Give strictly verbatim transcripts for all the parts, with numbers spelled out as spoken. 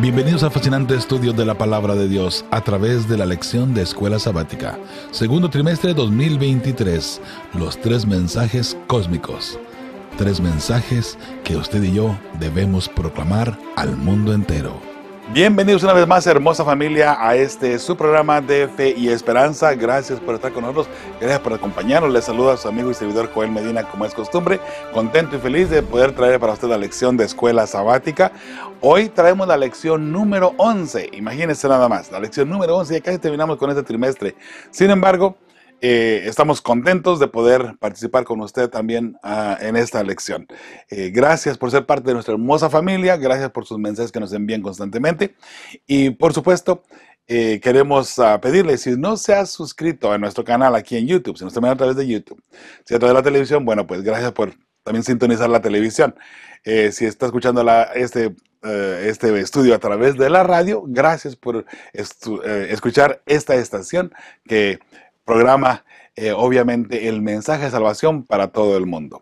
Bienvenidos al fascinante estudio de la Palabra de Dios a través de la lección de Escuela Sabática. Segundo trimestre dos mil veintitrés. Los tres mensajes cósmicos. Tres mensajes que usted y yo debemos proclamar al mundo entero. Bienvenidos una vez más, hermosa familia, a este su programa de fe y esperanza. Gracias por estar con nosotros, gracias por acompañarnos. Les saluda a su amigo y servidor Joel Medina, como es costumbre, contento y feliz de poder traer para usted la lección de Escuela Sabática. Hoy traemos la lección número once, imagínense nada más, la lección número once, ya casi terminamos con este trimestre. Sin embargo, Eh, estamos contentos de poder participar con usted también uh, en esta lección. Eh, gracias por ser parte de nuestra hermosa familia, gracias por sus mensajes que nos envían constantemente. Y por supuesto, eh, queremos uh, pedirle, si no se ha suscrito a nuestro canal aquí en YouTube, si nos está viendo a través de YouTube, si a través de la televisión, bueno, pues gracias por también sintonizar la televisión. Eh, si está escuchando la, este, uh, este estudio a través de la radio, gracias por estu- uh, escuchar esta estación que programa eh, obviamente el mensaje de salvación para todo el mundo.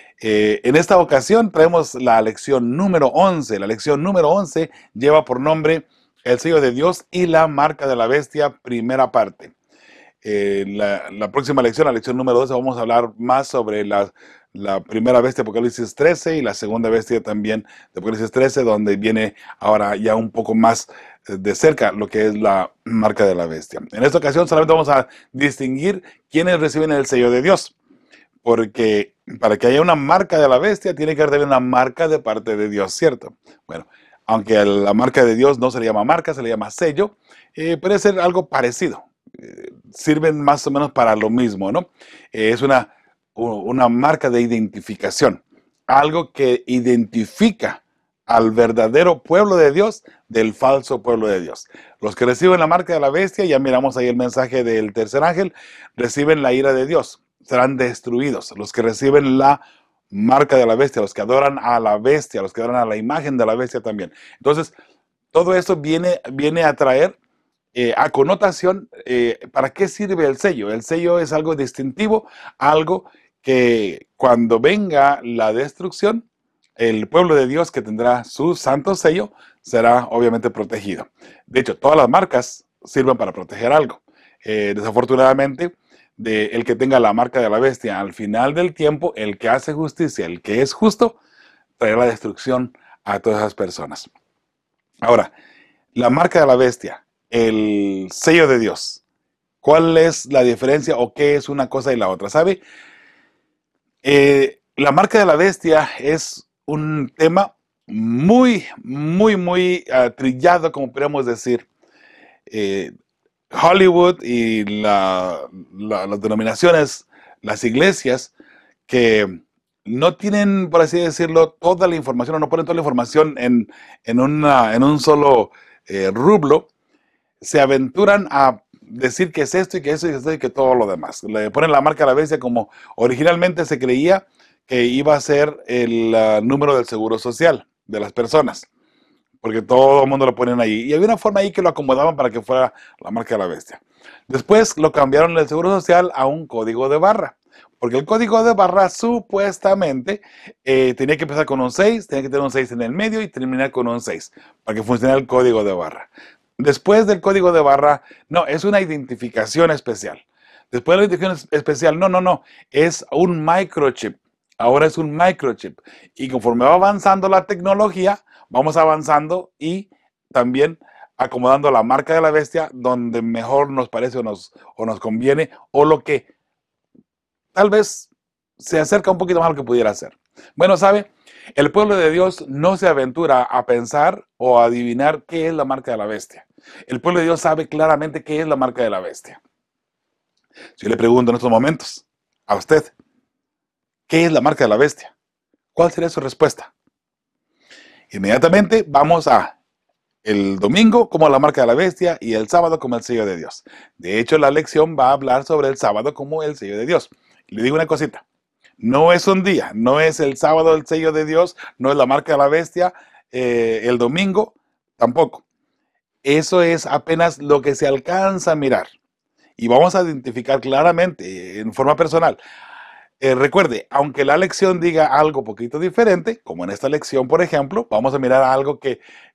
Eh, en esta ocasión traemos la lección número once. La lección número once lleva por nombre El sello de Dios y la marca de la bestia, primera parte. Eh, la, la próxima lección, la lección número doce, vamos a hablar más sobre la, la primera bestia de Apocalipsis trece y la segunda bestia también de Apocalipsis trece, donde viene ahora ya un poco más de cerca lo que es la marca de la bestia. En esta ocasión solamente vamos a distinguir quiénes reciben el sello de Dios, porque para que haya una marca de la bestia tiene que haber también una marca de parte de Dios, ¿cierto? Bueno, aunque la marca de Dios no se le llama marca, se le llama sello, eh, puede ser algo parecido. Eh, sirven más o menos para lo mismo, ¿no? Eh, es una, una marca de identificación, algo que identifica al verdadero pueblo de Dios del falso pueblo de Dios. Los que reciben la marca de la bestia, ya miramos ahí el mensaje del tercer ángel, reciben la ira de Dios, serán destruidos. Los que reciben la marca de la bestia, los que adoran a la bestia, los que adoran a la imagen de la bestia también. Entonces, todo esto viene, viene a traer eh, a connotación, eh, ¿para qué sirve el sello? El sello es algo distintivo, algo que cuando venga la destrucción, el pueblo de Dios que tendrá su santo sello será obviamente protegido. De hecho, todas las marcas sirven para proteger algo. Eh, desafortunadamente, de el que tenga la marca de la bestia al final del tiempo, el que hace justicia, el que es justo, traerá la destrucción a todas esas personas. Ahora, la marca de la bestia, el sello de Dios, ¿cuál es la diferencia o qué es una cosa y la otra? ¿Sabe? Eh, la marca de la bestia es un tema muy, muy, muy uh, trillado, como podríamos decir. Eh, Hollywood y la, la, las denominaciones, las iglesias, que no tienen, por así decirlo, toda la información, o no ponen toda la información en, en, una, en un solo eh, rublo, se aventuran a decir que es esto y que eso y esto y que todo lo demás. Le ponen la marca a la bestia como originalmente se creía que iba a ser el uh, número del seguro social de las personas, porque todo el mundo lo ponen ahí. Y había una forma ahí que lo acomodaban para que fuera la marca de la bestia. Después lo cambiaron del seguro social a un código de barra, porque el código de barra supuestamente eh, tenía que empezar con un seis, tenía que tener un seis en el medio y terminar con un seis, para que funcionara el código de barra. Después del código de barra, no, es una identificación especial. Después de la identificación especial, no, no, no, es un microchip. Ahora es un microchip. Y conforme va avanzando la tecnología, vamos avanzando y también acomodando la marca de la bestia donde mejor nos parece o nos, o nos conviene, o lo que tal vez se acerca un poquito más a lo que pudiera ser. Bueno, ¿sabe? El pueblo de Dios no se aventura a pensar o a adivinar qué es la marca de la bestia. El pueblo de Dios sabe claramente qué es la marca de la bestia. Si yo le pregunto en estos momentos a usted, ¿qué es la marca de la bestia? ¿Cuál sería su respuesta? Inmediatamente vamos a el domingo como la marca de la bestia y el sábado como el sello de Dios. De hecho, la lección va a hablar sobre el sábado como el sello de Dios. Y le digo una cosita, no es un día, no es el sábado el sello de Dios, no es la marca de la bestia, eh, el domingo tampoco. Eso es apenas lo que se alcanza a mirar. Y vamos a identificar claramente, en forma personal. Eh, recuerde, aunque la lección diga algo poquito diferente, como en esta lección, por ejemplo, vamos a mirar algo que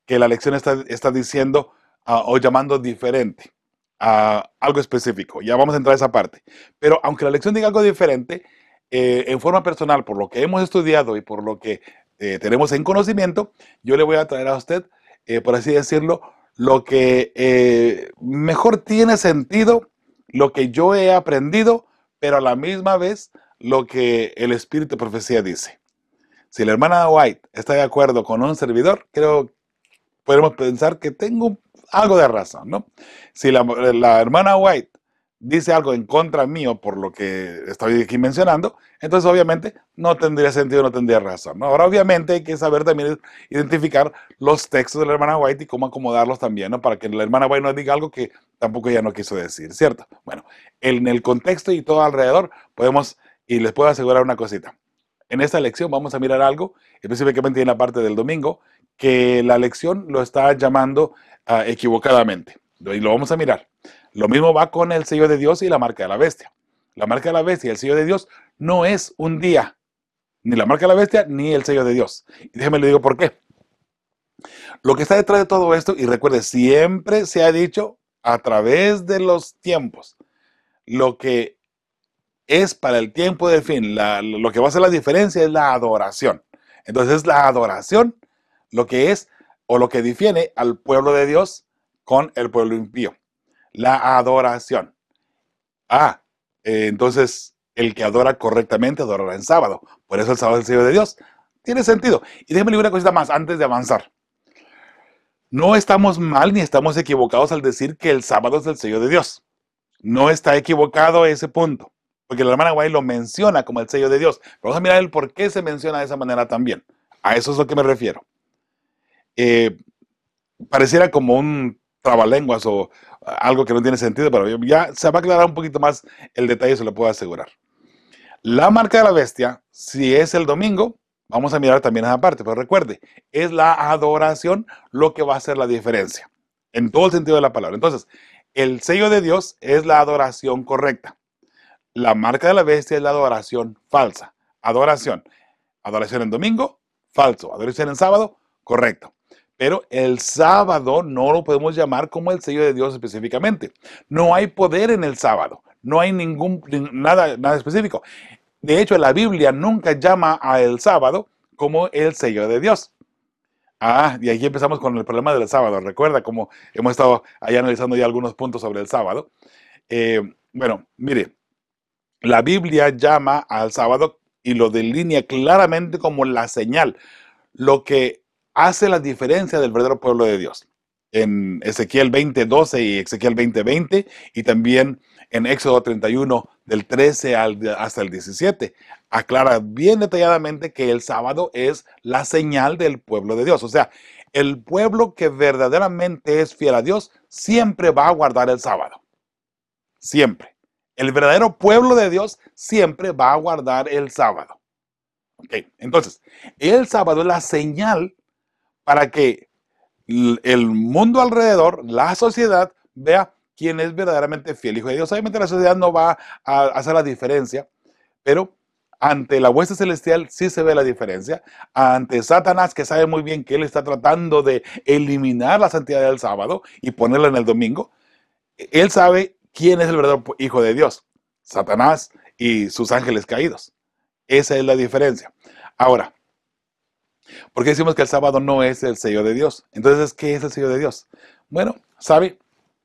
que la lección está, está diciendo uh, o llamando diferente a uh, algo específico. Ya vamos a entrar a esa parte. Pero aunque la lección diga algo diferente, eh, en forma personal, por lo que hemos estudiado y por lo que eh, tenemos en conocimiento, yo le voy a traer a usted, eh, por así decirlo, lo que eh, mejor tiene sentido, lo que yo he aprendido, pero a la misma vez lo que el Espíritu de Profecía dice. Si la hermana White está de acuerdo con un servidor, creo que podemos pensar que tengo algo de razón, ¿no? Si la, la hermana White dice algo en contra mío por lo que estoy aquí mencionando, entonces obviamente no tendría sentido, no tendría razón, ¿no? Ahora obviamente hay que saber también identificar los textos de la hermana White y cómo acomodarlos también, ¿no? Para que la hermana White no diga algo que tampoco ella no quiso decir, ¿cierto? Bueno, en el contexto y todo alrededor podemos, y les puedo asegurar una cosita. En esta lección vamos a mirar algo, específicamente en la parte del domingo, que la lección lo está llamando uh, equivocadamente. Y lo vamos a mirar. Lo mismo va con el sello de Dios y la marca de la bestia. La marca de la bestia y el sello de Dios no es un día. Ni la marca de la bestia, ni el sello de Dios. Y déjeme le digo por qué. Lo que está detrás de todo esto, y recuerde, siempre se ha dicho a través de los tiempos, lo que es para el tiempo del fin, la, lo que va a hacer la diferencia es la adoración. Entonces la adoración, lo que es, o lo que difiere al pueblo de Dios con el pueblo impío. La adoración. Ah, eh, entonces el que adora correctamente adorará en sábado. Por eso el sábado es el sello de Dios. Tiene sentido. Y déjeme decir una cosita más antes de avanzar. No estamos mal ni estamos equivocados al decir que el sábado es el sello de Dios. No está equivocado ese punto. Porque la hermana White lo menciona como el sello de Dios. Pero vamos a mirar el por qué se menciona de esa manera también. A eso es a lo que me refiero. Eh, pareciera como un trabalenguas o algo que no tiene sentido, pero ya se va a aclarar un poquito más el detalle, se lo puedo asegurar. La marca de la bestia, si es el domingo, vamos a mirar también esa parte, pero recuerde, es la adoración lo que va a hacer la diferencia, en todo el sentido de la palabra. Entonces, el sello de Dios es la adoración correcta. La marca de la bestia es la adoración falsa. Adoración. Adoración en domingo, falso. Adoración en sábado, correcto. Pero el sábado no lo podemos llamar como el sello de Dios específicamente. No hay poder en el sábado. No hay ningún, nada, nada específico. De hecho, la Biblia nunca llama al sábado como el sello de Dios. Ah, y aquí empezamos con el problema del sábado. Recuerda cómo hemos estado ahí analizando ya algunos puntos sobre el sábado. Eh, bueno, mire, la Biblia llama al sábado y lo delinea claramente como la señal, lo que hace la diferencia del verdadero pueblo de Dios. En Ezequiel veinte doce y Ezequiel veinte veinte y también en Éxodo treinta y uno del trece al, hasta el diecisiete, aclara bien detalladamente que el sábado es la señal del pueblo de Dios. O sea, el pueblo que verdaderamente es fiel a Dios siempre va a guardar el sábado. Siempre. El verdadero pueblo de Dios siempre va a guardar el sábado. Ok, entonces, el sábado es la señal para que el mundo alrededor, la sociedad, vea quién es verdaderamente fiel hijo de Dios. Obviamente la sociedad no va a hacer la diferencia, pero ante la hueste celestial sí se ve la diferencia. Ante Satanás, que sabe muy bien que él está tratando de eliminar la santidad del sábado y ponerla en el domingo, él sabe quién es el verdadero hijo de Dios. Satanás y sus ángeles caídos. Esa es la diferencia. Ahora, ¿por qué decimos que el sábado no es el sello de Dios? Entonces, ¿qué es el sello de Dios? Bueno, sabe,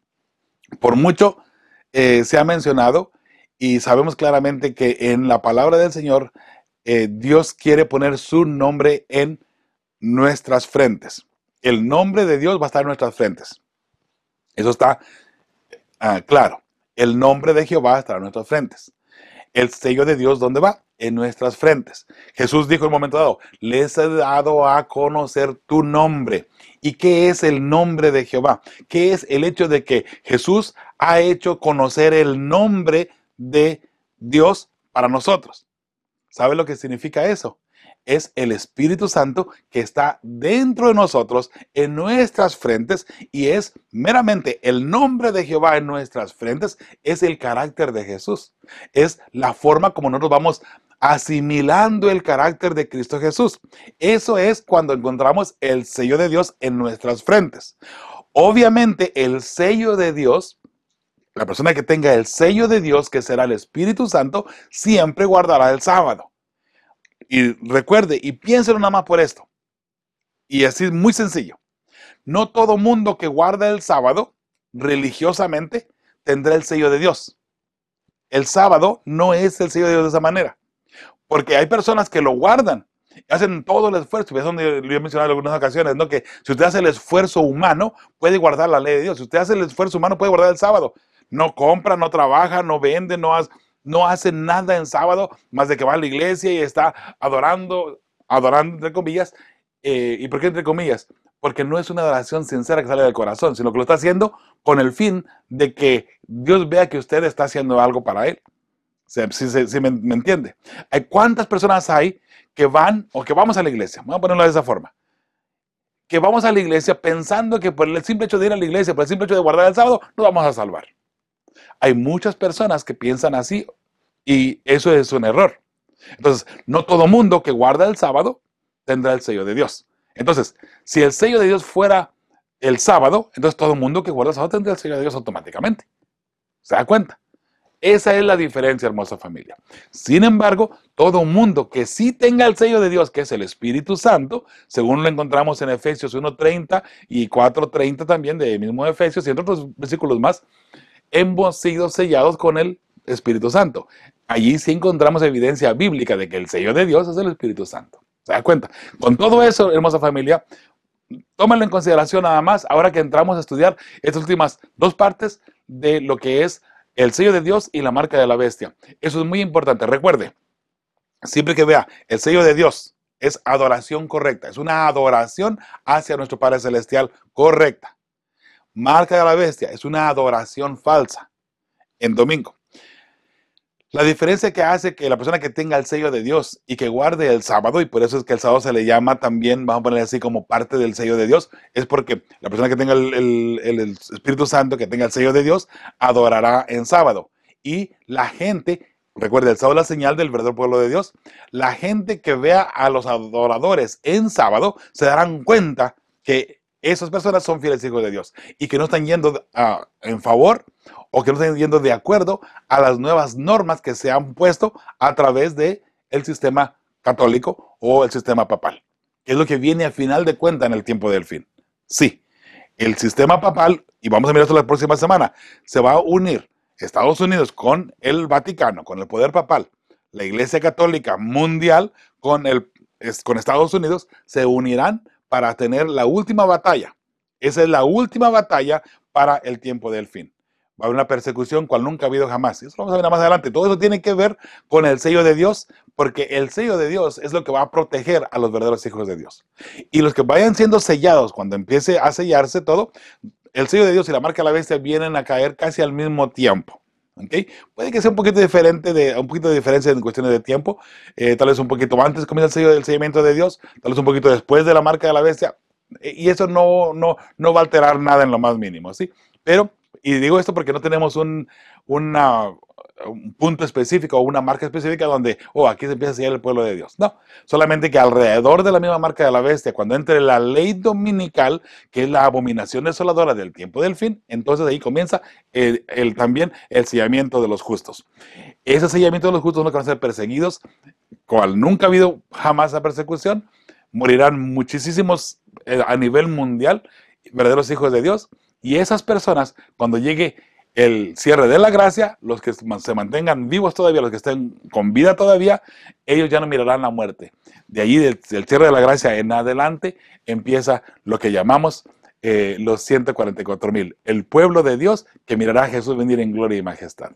por mucho eh, se ha mencionado y sabemos claramente que en la palabra del Señor, eh, Dios quiere poner su nombre en nuestras frentes. El nombre de Dios va a estar en nuestras frentes. Eso está uh, claro. El nombre de Jehová estará en nuestras frentes. El sello de Dios, ¿dónde va? En nuestras frentes. Jesús dijo en un momento dado, les he dado a conocer tu nombre. ¿Y qué es el nombre de Jehová? ¿Qué es el hecho de que Jesús ha hecho conocer el nombre de Dios para nosotros? ¿Sabe lo que significa eso? es el Espíritu Santo que está dentro de nosotros, en nuestras frentes, y es meramente el nombre de Jehová en nuestras frentes, es el carácter de Jesús. Es la forma como nosotros vamos asimilando el carácter de Cristo Jesús. Eso es cuando encontramos el sello de Dios en nuestras frentes. Obviamente el sello de Dios, la persona que tenga el sello de Dios, que será el Espíritu Santo, siempre guardará el sábado. Y recuerde, y piénselo nada más por esto. Y así es muy sencillo. No todo mundo que guarda el sábado religiosamente tendrá el sello de Dios. El sábado no es el sello de Dios de esa manera. Porque hay personas que lo guardan, hacen todo el esfuerzo. Es donde lo he mencionado en algunas ocasiones, ¿no? Que si usted hace el esfuerzo humano, puede guardar la ley de Dios. Si usted hace el esfuerzo humano, puede guardar el sábado. No compra, no trabaja, no vende, no hace... No hace nada en sábado, más de que va a la iglesia y está adorando, adorando entre comillas. Eh, ¿Y por qué entre comillas? Porque no es una adoración sincera que sale del corazón, sino que lo está haciendo con el fin de que Dios vea que usted está haciendo algo para Él. ¿Sí, sí, sí me, me entiende? Hay ¿Cuántas personas hay que van o que vamos a la iglesia? Vamos a ponerlo de esa forma. Que vamos a la iglesia pensando que por el simple hecho de ir a la iglesia, por el simple hecho de guardar el sábado, nos vamos a salvar. Hay muchas personas que piensan así y eso es un error. Entonces, no todo mundo que guarda el sábado tendrá el sello de Dios. Entonces, si el sello de Dios fuera el sábado, entonces todo mundo que guarda el sábado tendrá el sello de Dios automáticamente. ¿Se da cuenta? Esa es la diferencia, hermosa familia. Sin embargo, todo mundo que sí tenga el sello de Dios, que es el Espíritu Santo, según lo encontramos en Efesios uno treinta y cuatro treinta también, de mismo Efesios y entre otros versículos más, hemos sido sellados con el Espíritu Santo. Allí sí encontramos evidencia bíblica de que el sello de Dios es el Espíritu Santo. ¿Se da cuenta? Con todo eso, hermosa familia, tómalo en consideración nada más, ahora que entramos a estudiar estas últimas dos partes de lo que es el sello de Dios y la marca de la bestia. Eso es muy importante. Recuerde, siempre que vea el sello de Dios, es adoración correcta. Es una adoración hacia nuestro Padre Celestial correcta. Marca de la bestia es una adoración falsa en domingo. La diferencia que hace que la persona que tenga el sello de Dios y que guarde el sábado, y por eso es que el sábado se le llama también, vamos a poner así como parte del sello de Dios, es porque la persona que tenga el, el, el, el Espíritu Santo, que tenga el sello de Dios, adorará en sábado. Y la gente, recuerde, el sábado es la señal del verdadero pueblo de Dios, la gente que vea a los adoradores en sábado se darán cuenta que esas personas son fieles hijos de Dios y que no están yendo uh, en favor o que no están yendo de acuerdo a las nuevas normas que se han puesto a través del sistema católico o el sistema papal, que es lo que viene a final de cuentas en el tiempo del fin. Sí, el sistema papal, y vamos a mirar esto la próxima semana, se va a unir Estados Unidos con el Vaticano, con el poder papal, la Iglesia Católica Mundial con, el, con Estados Unidos, se unirán para tener la última batalla. Esa es la última batalla para el tiempo del fin. Va a haber una persecución cual nunca ha habido jamás. Eso lo vamos a ver más adelante. Todo eso tiene que ver con el sello de Dios, porque el sello de Dios es lo que va a proteger a los verdaderos hijos de Dios. Y los que vayan siendo sellados, cuando empiece a sellarse todo, el sello de Dios y la marca de la bestia vienen a caer casi al mismo tiempo. ¿Okay? Puede que sea un poquito diferente, de, un poquito de diferencia en cuestiones de tiempo. Eh, tal vez un poquito antes comienza el sello del sellamiento de Dios, tal vez un poquito después de la marca de la bestia. Y eso no, no, no va a alterar nada en lo más mínimo, ¿sí? Pero, y digo esto porque no tenemos un, una, un punto específico o una marca específica donde, oh, aquí se empieza a sellar el pueblo de Dios. No, solamente que alrededor de la misma marca de la bestia, cuando entre la ley dominical, que es la abominación desoladora del tiempo del fin, entonces ahí comienza el, el, también el sellamiento de los justos. Ese sellamiento de los justos no van a ser perseguidos, cual nunca ha habido jamás esa persecución. Morirán muchísimos eh, a nivel mundial, verdaderos hijos de Dios, y esas personas, cuando llegue el cierre de la gracia, los que se mantengan vivos todavía, los que estén con vida todavía, ellos ya no mirarán la muerte. De allí, del, del cierre de la gracia en adelante, empieza lo que llamamos eh, los ciento cuarenta y cuatro mil, el pueblo de Dios que mirará a Jesús venir en gloria y majestad.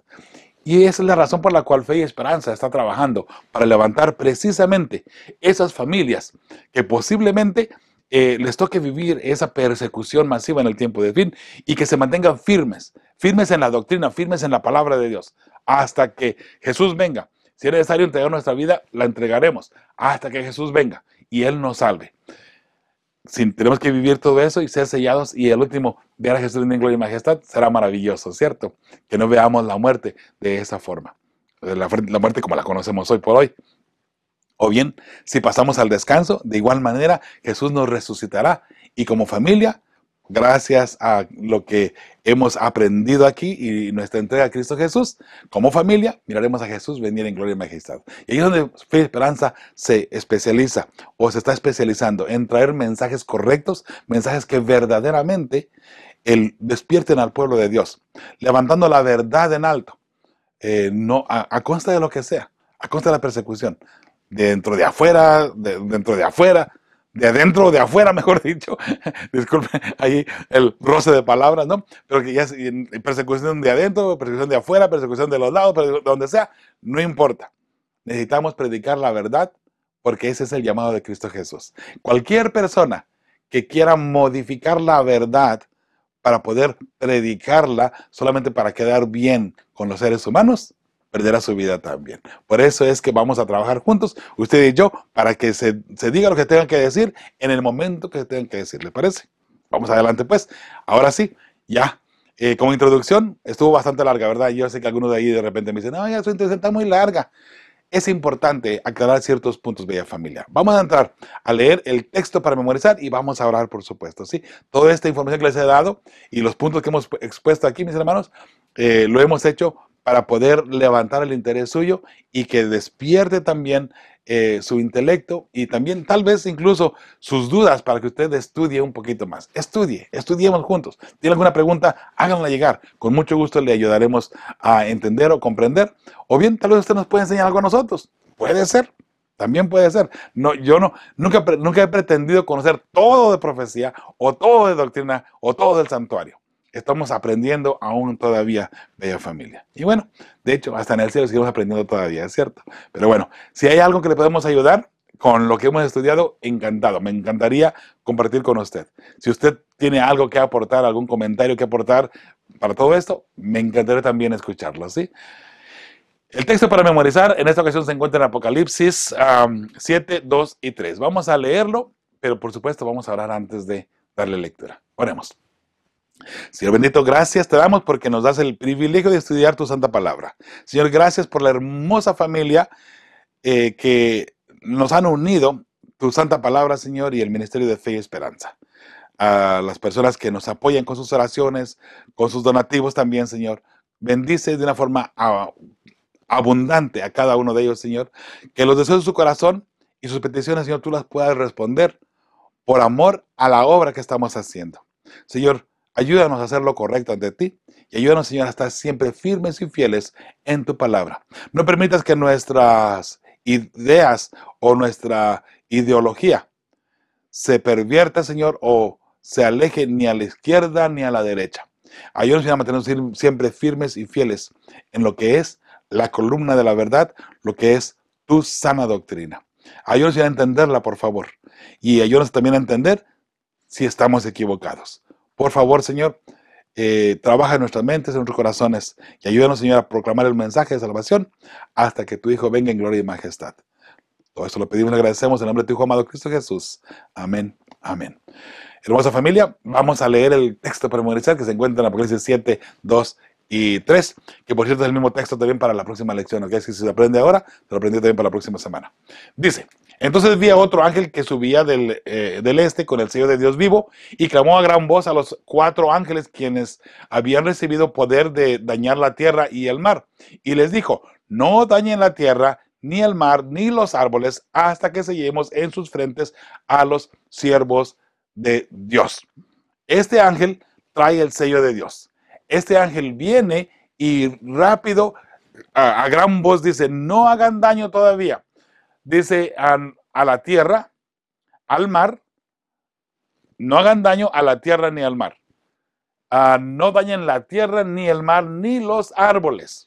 Y esa es la razón por la cual Fe y Esperanza está trabajando para levantar precisamente esas familias que posiblemente eh, les toque vivir esa persecución masiva en el tiempo de fin y que se mantengan firmes, firmes en la doctrina, firmes en la palabra de Dios, hasta que Jesús venga. Si es necesario entregar nuestra vida, la entregaremos hasta que Jesús venga y Él nos salve. Si tenemos que vivir todo eso y ser sellados y el último ver a Jesús en gloria y majestad, será maravilloso, ¿cierto? Que no veamos la muerte de esa forma, la, la muerte como la conocemos hoy por hoy. O bien, si pasamos al descanso, de igual manera Jesús nos resucitará y como familia, gracias a lo que hemos aprendido aquí y nuestra entrega a Cristo Jesús, como familia, miraremos a Jesús venir en gloria y majestad. Y ahí es donde Fe y Esperanza se especializa o se está especializando en traer mensajes correctos, mensajes que verdaderamente el, despierten al pueblo de Dios, levantando la verdad en alto, eh, no, a, a consta de lo que sea, a consta de la persecución, dentro de afuera, de, dentro de afuera, de adentro o de afuera, mejor dicho. Disculpe ahí el roce de palabras, ¿no? Pero que ya es persecución de adentro, persecución de afuera, persecución de los lados, de donde sea, no importa. Necesitamos predicar la verdad porque ese es el llamado de Cristo Jesús. Cualquier persona que quiera modificar la verdad para poder predicarla solamente para quedar bien con los seres humanos, perderá su vida también. Por eso es que vamos a trabajar juntos, usted y yo, para que se, se diga lo que tengan que decir en el momento que se tengan que decir, ¿le parece? Vamos adelante pues. Ahora sí, ya. Eh, como introducción, estuvo bastante larga, ¿verdad? Yo sé que algunos de ahí de repente me dicen, no, ya su introducción está muy larga. Es importante aclarar ciertos puntos, bella familia. Vamos a entrar a leer el texto para memorizar y vamos a orar, por supuesto, ¿sí? Toda esta información que les he dado y los puntos que hemos expuesto aquí, mis hermanos, eh, lo hemos hecho para poder levantar el interés suyo y que despierte también eh, su intelecto y también tal vez incluso sus dudas para que usted estudie un poquito más. Estudie, estudiemos juntos. ¿Tiene alguna pregunta? Háganla llegar. Con mucho gusto le ayudaremos a entender o comprender. O bien, tal vez usted nos puede enseñar algo a nosotros. Puede ser. También puede ser. No, yo no, nunca, nunca he pretendido conocer todo de profecía o todo de doctrina o todo del santuario. Estamos aprendiendo aún todavía, bella familia. Y bueno, de hecho, hasta en el cielo seguimos aprendiendo todavía, es cierto. Pero bueno, si hay algo que le podemos ayudar con lo que hemos estudiado, encantado. Me encantaría compartir con usted. Si usted tiene algo que aportar, algún comentario que aportar para todo esto, me encantaría también escucharlo, ¿sí? El texto para memorizar en esta ocasión se encuentra en Apocalipsis um, siete, dos y tres. Vamos a leerlo, pero por supuesto vamos a orar antes de darle lectura. Oremos. Señor bendito, gracias te damos porque nos das el privilegio de estudiar tu santa palabra. Señor, gracias por la hermosa familia eh, que nos han unido, tu santa palabra, Señor, y el Ministerio de Fe y Esperanza. A las personas que nos apoyan con sus oraciones, con sus donativos también, Señor. Bendice de una forma uh, abundante a cada uno de ellos, Señor. Que los deseos de su corazón y sus peticiones, Señor, tú las puedas responder por amor a la obra que estamos haciendo. Señor, ayúdanos a hacer lo correcto ante ti y ayúdanos, Señor, a estar siempre firmes y fieles en tu palabra. No permitas que nuestras ideas o nuestra ideología se pervierta, Señor, o se aleje ni a la izquierda ni a la derecha. Ayúdanos, Señor, a mantenernos siempre firmes y fieles en lo que es la columna de la verdad, lo que es tu sana doctrina. Ayúdanos, Señor, a entenderla, por favor. Y ayúdanos también a entender si estamos equivocados. Por favor, Señor, eh, trabaja en nuestras mentes, en nuestros corazones y ayúdanos, Señor, a proclamar el mensaje de salvación hasta que tu Hijo venga en gloria y majestad. Todo esto lo pedimos y agradecemos en nombre de tu Hijo amado Cristo Jesús. Amén, amén. Hermosa familia, vamos a leer el texto para memorizar que se encuentra en Apocalipsis siete, dos y tres, que por cierto es el mismo texto también para la próxima lección, ¿ok? Si se aprende ahora, se lo aprendí también para la próxima semana. Dice: entonces vi a otro ángel que subía del, eh, del este con el sello de Dios vivo y clamó a gran voz a los cuatro ángeles quienes habían recibido poder de dañar la tierra y el mar. Y les dijo: no dañen la tierra, ni el mar, ni los árboles, hasta que sellemos en sus frentes a los siervos de Dios. Este ángel trae el sello de Dios. Este ángel viene y rápido, a, a gran voz dice: no hagan daño todavía. Dice a, a la tierra, al mar, no hagan daño a la tierra ni al mar. Uh, no dañen la tierra, ni el mar, ni los árboles.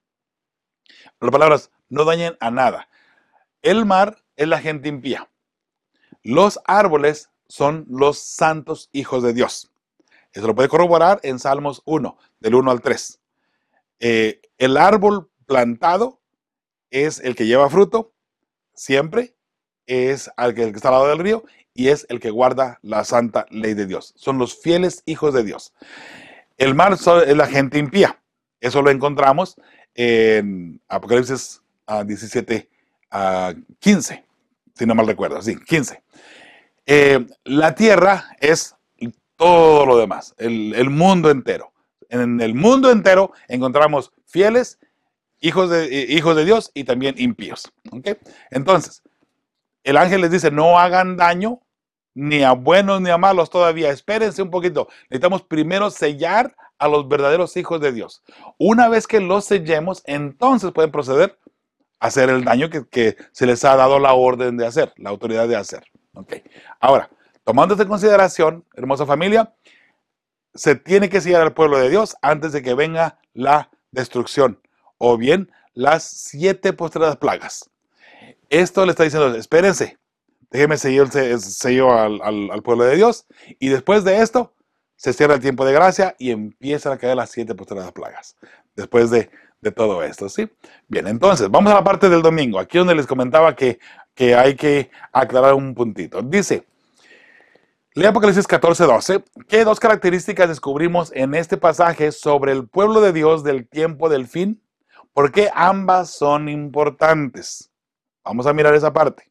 Las palabras, no dañen a nada. El mar es la gente impía. Los árboles son los santos hijos de Dios. Eso lo puede corroborar en Salmos uno, del uno al tres. Eh, el árbol plantado es el que lleva fruto, siempre, es el que está al lado del río, y es el que guarda la santa ley de Dios. Son los fieles hijos de Dios. El mar es la gente impía. Eso lo encontramos en Apocalipsis uh, diecisiete, uh, quince, si no mal recuerdo, sí, quince. Eh, la tierra es todo lo demás, el, el mundo entero. En el mundo entero encontramos fieles, hijos de, hijos de Dios y también impíos. ¿Okay? Entonces, el ángel les dice, no hagan daño ni a buenos ni a malos todavía. Espérense un poquito. Necesitamos primero sellar a los verdaderos hijos de Dios. Una vez que los sellemos, entonces pueden proceder a hacer el daño que, que se les ha dado la orden de hacer, la autoridad de hacer. Okay. Ahora, tomando esto en consideración, hermosa familia, se tiene que sellar al pueblo de Dios antes de que venga la destrucción o bien las siete postreras plagas. Esto le está diciendo, espérense, déjenme sellar el sello al, al, al pueblo de Dios y después de esto se cierra el tiempo de gracia y empiezan a caer las siete postreras plagas. Después de, de todo esto, ¿sí? Bien, entonces, vamos a la parte del domingo, aquí donde les comentaba que, que hay que aclarar un puntito. Dice, lea Apocalipsis catorce, doce. ¿Qué dos características descubrimos en este pasaje sobre el pueblo de Dios del tiempo del fin? ¿Por qué ambas son importantes? Vamos a mirar esa parte.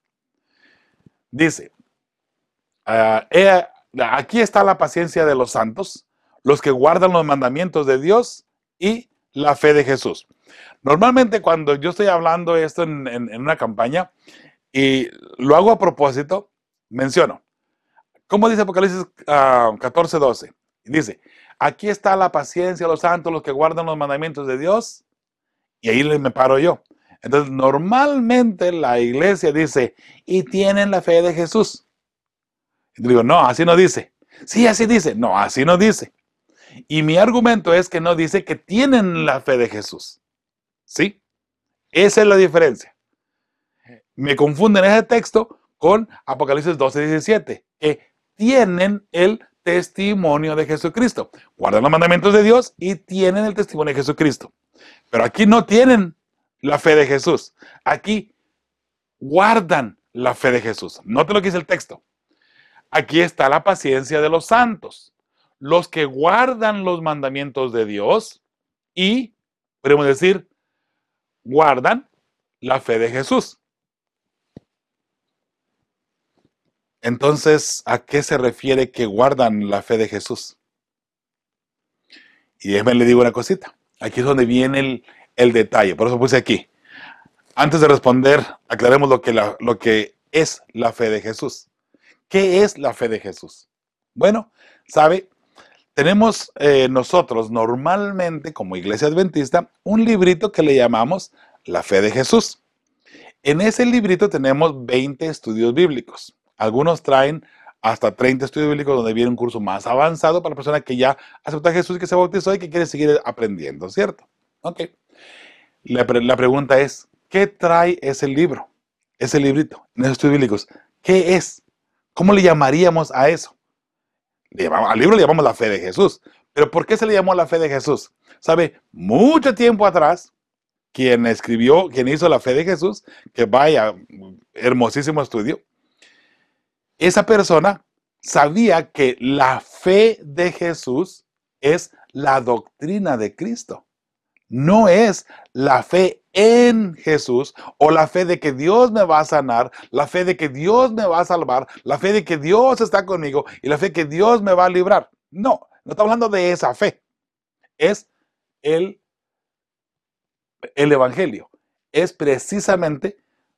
Dice, uh, eh, aquí está la paciencia de los santos, los que guardan los mandamientos de Dios y la fe de Jesús. Normalmente cuando yo estoy hablando esto en, en, en una campaña y lo hago a propósito, menciono, ¿cómo dice Apocalipsis uh, catorce, doce? Dice, aquí está la paciencia de los santos, los que guardan los mandamientos de Dios, y ahí me paro yo. Entonces, normalmente la iglesia dice, y tienen la fe de Jesús. Y digo, no, así no dice. Sí, así dice. No, así no dice. Y mi argumento es que no dice que tienen la fe de Jesús. ¿Sí? Esa es la diferencia. Me confunden ese texto con Apocalipsis doce, diecisiete, que tienen el testimonio de Jesucristo. Guardan los mandamientos de Dios y tienen el testimonio de Jesucristo. Pero aquí no tienen la fe de Jesús. Aquí guardan la fe de Jesús. Note lo que dice el texto. Aquí está la paciencia de los santos, los que guardan los mandamientos de Dios y, podemos decir, guardan la fe de Jesús. Entonces, ¿a qué se refiere que guardan la fe de Jesús? Y déjeme le digo una cosita. Aquí es donde viene el, el detalle. Por eso puse aquí. Antes de responder, aclaremos lo que, la, lo que es la fe de Jesús. ¿Qué es la fe de Jesús? Bueno, ¿sabe? Tenemos eh, nosotros normalmente, como Iglesia Adventista, un librito que le llamamos La Fe de Jesús. En ese librito tenemos veinte estudios bíblicos. Algunos traen hasta treinta estudios bíblicos donde viene un curso más avanzado para la persona que ya aceptó a Jesús y que se bautizó y que quiere seguir aprendiendo, ¿cierto? Ok. La, la pregunta es, ¿qué trae ese libro? Ese librito, en esos estudios bíblicos. ¿Qué es? ¿Cómo le llamaríamos a eso? Le llamamos, al libro le llamamos la fe de Jesús. ¿Pero por qué se le llamó la fe de Jesús? ¿Sabe? Mucho tiempo atrás, quien escribió, quien hizo la fe de Jesús, que vaya, hermosísimo estudio, esa persona sabía que la fe de Jesús es la doctrina de Cristo. No es la fe en Jesús o la fe de que Dios me va a sanar, la fe de que Dios me va a salvar, la fe de que Dios está conmigo y la fe de que Dios me va a librar. No, no estamos hablando de esa fe. Es el, el Evangelio. Es precisamente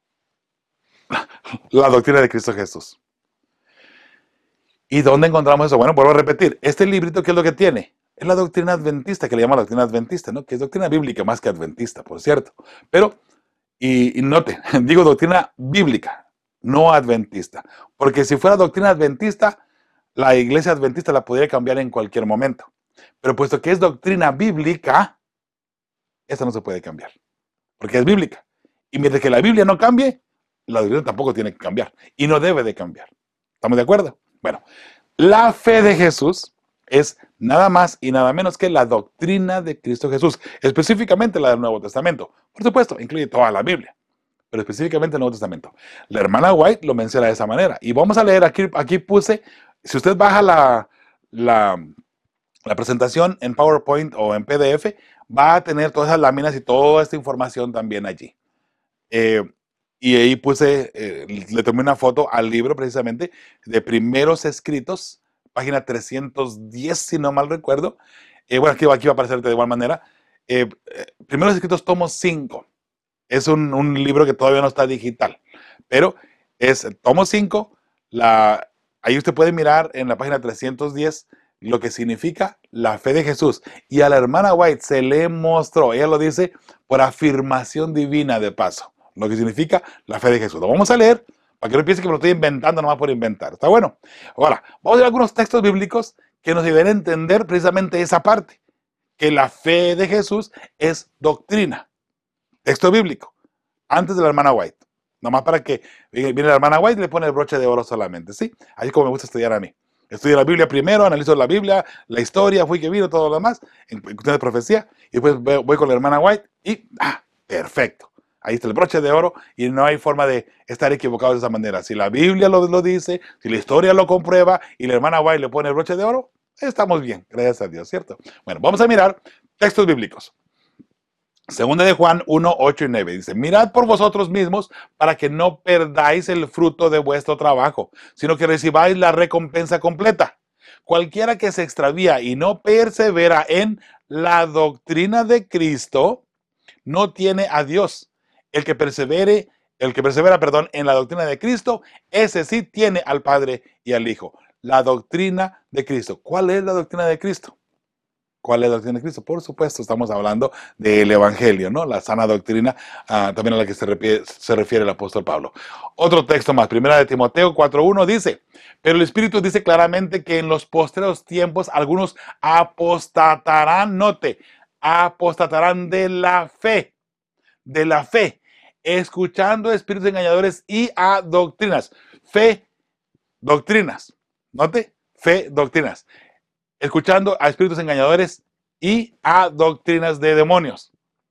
la doctrina de Cristo Jesús. ¿Y dónde encontramos eso? Bueno, vuelvo a repetir. Este librito, ¿qué es lo que tiene? Es la doctrina adventista, que le llama la doctrina adventista, ¿no? Que es doctrina bíblica más que adventista, por cierto. Pero, y, y note, digo doctrina bíblica, no adventista. Porque si fuera doctrina adventista, la iglesia adventista la podría cambiar en cualquier momento. Pero puesto que es doctrina bíblica, esta no se puede cambiar. Porque es bíblica. Y mientras que la Biblia no cambie, la doctrina tampoco tiene que cambiar. Y no debe de cambiar. ¿Estamos de acuerdo? Bueno, la fe de Jesús es nada más y nada menos que la doctrina de Cristo Jesús, específicamente la del Nuevo Testamento. Por supuesto, incluye toda la Biblia, pero específicamente el Nuevo Testamento. La hermana White lo menciona de esa manera. Y vamos a leer, aquí, aquí puse, si usted baja la, la, la presentación en PowerPoint o en P D F, va a tener todas esas láminas y toda esta información también allí. Eh, y ahí puse, eh, le tomé una foto al libro precisamente de Primeros Escritos, página trescientos diez, si no mal recuerdo. Eh, bueno, aquí, aquí va a aparecer de igual manera. Eh, eh, Primeros Escritos, tomo cinco. Es un, un libro que todavía no está digital, pero es tomo cinco. La, ahí usted puede mirar en la página trescientos diez lo que significa la fe de Jesús. Y a la hermana White se le mostró, ella lo dice por afirmación divina de paso, lo que significa la fe de Jesús. Lo vamos a leer para que no piense que me lo estoy inventando nomás por inventar. ¿Está bueno? Ahora, vamos a ver algunos textos bíblicos que nos ayuden a entender precisamente esa parte, que la fe de Jesús es doctrina. Texto bíblico, antes de la hermana White. Nomás para que viene la hermana White y le pone el broche de oro solamente, ¿sí? Así como me gusta estudiar a mí. Estudio la Biblia primero, analizo la Biblia, la historia, fui que vino, todo lo demás, en cuestión de profecía, y después voy con la hermana White y, ah, perfecto. Ahí está el broche de oro y no hay forma de estar equivocado de esa manera. Si la Biblia lo, lo dice, si la historia lo comprueba y la hermana White le pone el broche de oro, estamos bien, gracias a Dios, ¿cierto? Bueno, vamos a mirar textos bíblicos. Segunda de Juan uno, ocho y nueve dice, mirad por vosotros mismos para que no perdáis el fruto de vuestro trabajo, sino que recibáis la recompensa completa. Cualquiera que se extravía y no persevera en la doctrina de Cristo, no tiene a Dios. El que persevere, el que persevera, perdón, en la doctrina de Cristo, ese sí tiene al Padre y al Hijo. La doctrina de Cristo. ¿Cuál es la doctrina de Cristo? ¿Cuál es la doctrina de Cristo? Por supuesto, estamos hablando del Evangelio, ¿no? La sana doctrina, uh, también a la que se refiere, se refiere el apóstol Pablo. Otro texto más, primera de Timoteo cuatro uno dice, pero el Espíritu dice claramente que en los postreros tiempos algunos apostatarán, note, apostatarán de la fe, de la fe, escuchando espíritus engañadores y a doctrinas. Fe, doctrinas, note, fe, doctrinas. Escuchando a espíritus engañadores y a doctrinas de demonios.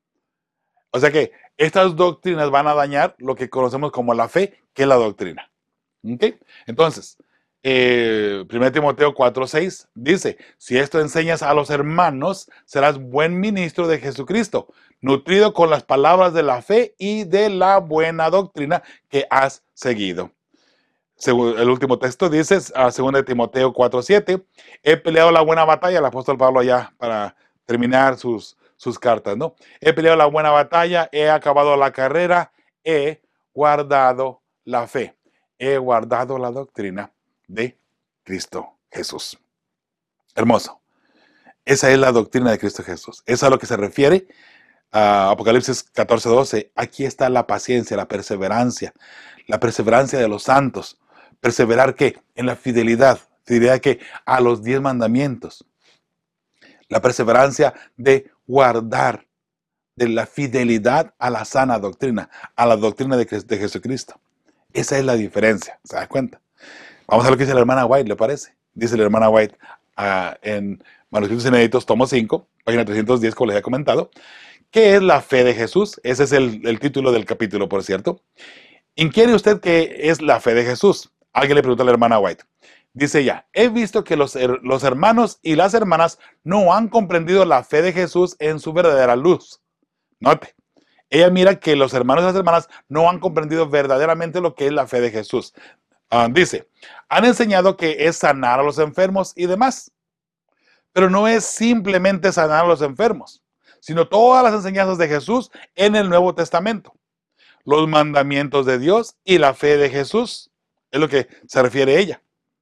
O sea que estas doctrinas van a dañar lo que conocemos como la fe, que es la doctrina. ¿Okay? Entonces, eh, primera Timoteo cuatro seis dice, si esto enseñas a los hermanos, serás buen ministro de Jesucristo, nutrido con las palabras de la fe y de la buena doctrina que has seguido. Según el último texto dice, uh, según de Timoteo cuatro siete, he peleado la buena batalla, el apóstol Pablo allá para terminar sus, sus cartas, ¿no? He peleado la buena batalla, he acabado la carrera, he guardado la fe, he guardado la doctrina de Cristo Jesús. Hermoso. Esa es la doctrina de Cristo Jesús. Es a lo que se refiere a Apocalipsis catorce doce. Aquí está la paciencia, la perseverancia, la perseverancia de los santos. Perseverar, ¿qué? En la fidelidad. Fidelidad, ¿qué? A los diez mandamientos. La perseverancia de guardar, de la fidelidad a la sana doctrina, a la doctrina de, de Jesucristo. Esa es la diferencia, ¿se da cuenta? Vamos a ver lo que dice la hermana White, ¿le parece? Dice la hermana White uh, en Manuscritos Inéditos, tomo cinco, página trescientos diez, como les he comentado. ¿Qué es la fe de Jesús? Ese es el, el título del capítulo, por cierto. ¿Inquiere usted qué es la fe de Jesús? Alguien le pregunta a la hermana White. Dice ella, he visto que los, los hermanos y las hermanas no han comprendido la fe de Jesús en su verdadera luz. Note, ella mira que los hermanos y las hermanas no han comprendido verdaderamente lo que es la fe de Jesús. Uh, dice, han enseñado que es sanar a los enfermos y demás. Pero no es simplemente sanar a los enfermos, sino todas las enseñanzas de Jesús en el Nuevo Testamento. Los mandamientos de Dios y la fe de Jesús. Es lo que se refiere ella.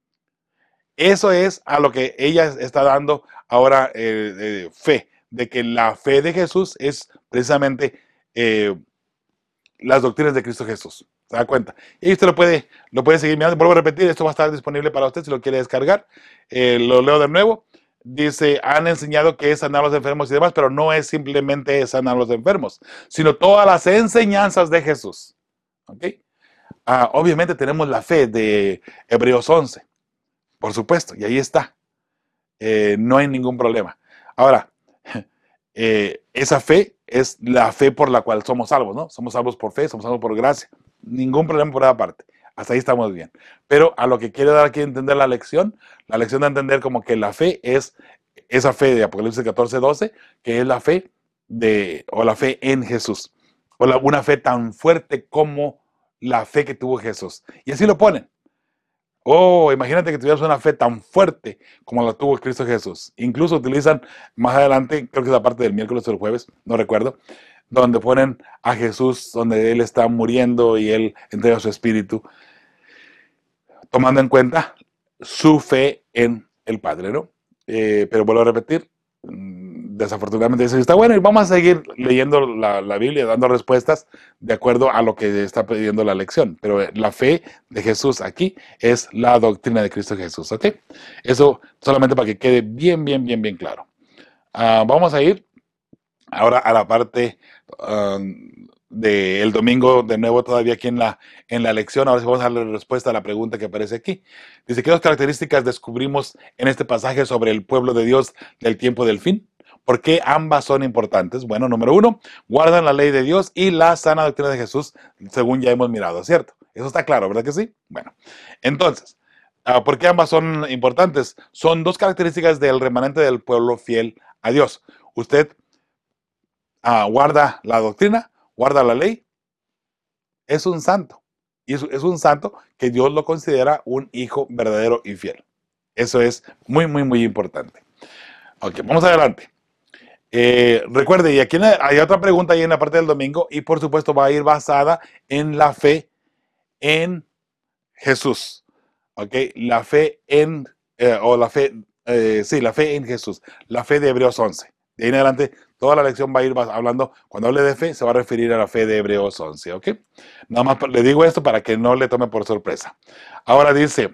Eso es a lo que ella está dando ahora eh, eh, fe, de que la fe de Jesús es precisamente eh, las doctrinas de Cristo Jesús. ¿Se da cuenta? Y usted lo puede, lo puede seguir mirando. Vuelvo a repetir, esto va a estar disponible para usted si lo quiere descargar. Eh, lo leo de nuevo. Dice, han enseñado que es sanar a los enfermos y demás, pero no es simplemente sanar a los enfermos, sino todas las enseñanzas de Jesús. ¿Ok? Ah, obviamente tenemos la fe de Hebreos once, por supuesto, y ahí está. eh, no hay ningún problema. Ahora, eh, esa fe es la fe por la cual somos salvos, ¿no? Somos salvos por fe, somos salvos por gracia. Ningún problema por esa parte. Hasta ahí estamos bien. Pero a lo que quiere dar aquí a entender la lección, la lección de entender como que la fe es esa fe de Apocalipsis catorce, doce, que es la fe de, o la fe en Jesús. O la, una fe tan fuerte como la fe que tuvo Jesús. Y así lo ponen. Oh, imagínate que tuvieras una fe tan fuerte como la tuvo Cristo Jesús. Incluso utilizan más adelante, creo que es la parte del miércoles o el jueves, no recuerdo, donde ponen a Jesús, donde Él está muriendo y Él entrega su espíritu, tomando en cuenta su fe en el Padre, ¿no? Eh, pero vuelvo a repetir, desafortunadamente dice, está bueno, y vamos a seguir leyendo la, la Biblia, dando respuestas de acuerdo a lo que está pidiendo la lección. Pero la fe de Jesús aquí es la doctrina de Cristo Jesús, ¿ok? Eso solamente para que quede bien, bien, bien, bien claro. Uh, vamos a ir ahora a la parte um, del domingo, de nuevo todavía aquí en la, en la lección. Ahora sí vamos a darle respuesta a la pregunta que aparece aquí. Dice, ¿qué dos características descubrimos en este pasaje sobre el pueblo de Dios del tiempo del fin? ¿Por qué ambas son importantes? Bueno, número uno, guardan la ley de Dios y la sana doctrina de Jesús, según ya hemos mirado, ¿cierto? Eso está claro, ¿verdad que sí? Bueno, entonces, uh, ¿por qué ambas son importantes? Son dos características del remanente del pueblo fiel a Dios. Usted uh, guarda la doctrina, guarda la ley, es un santo. Y es, es un santo que Dios lo considera un hijo verdadero y fiel. Eso es muy, muy, muy importante. Ok, vamos adelante. Eh, recuerde, y aquí hay otra pregunta ahí en la parte del domingo, y por supuesto va a ir basada en la fe en Jesús. Ok, la fe en, eh, o la fe, eh, sí, la fe en Jesús, la fe de Hebreos once. De ahí en adelante, toda la lección va a ir hablando, cuando hable de fe, se va a referir a la fe de Hebreos once, ok. Nada más le digo esto para que no le tome por sorpresa. Ahora dice,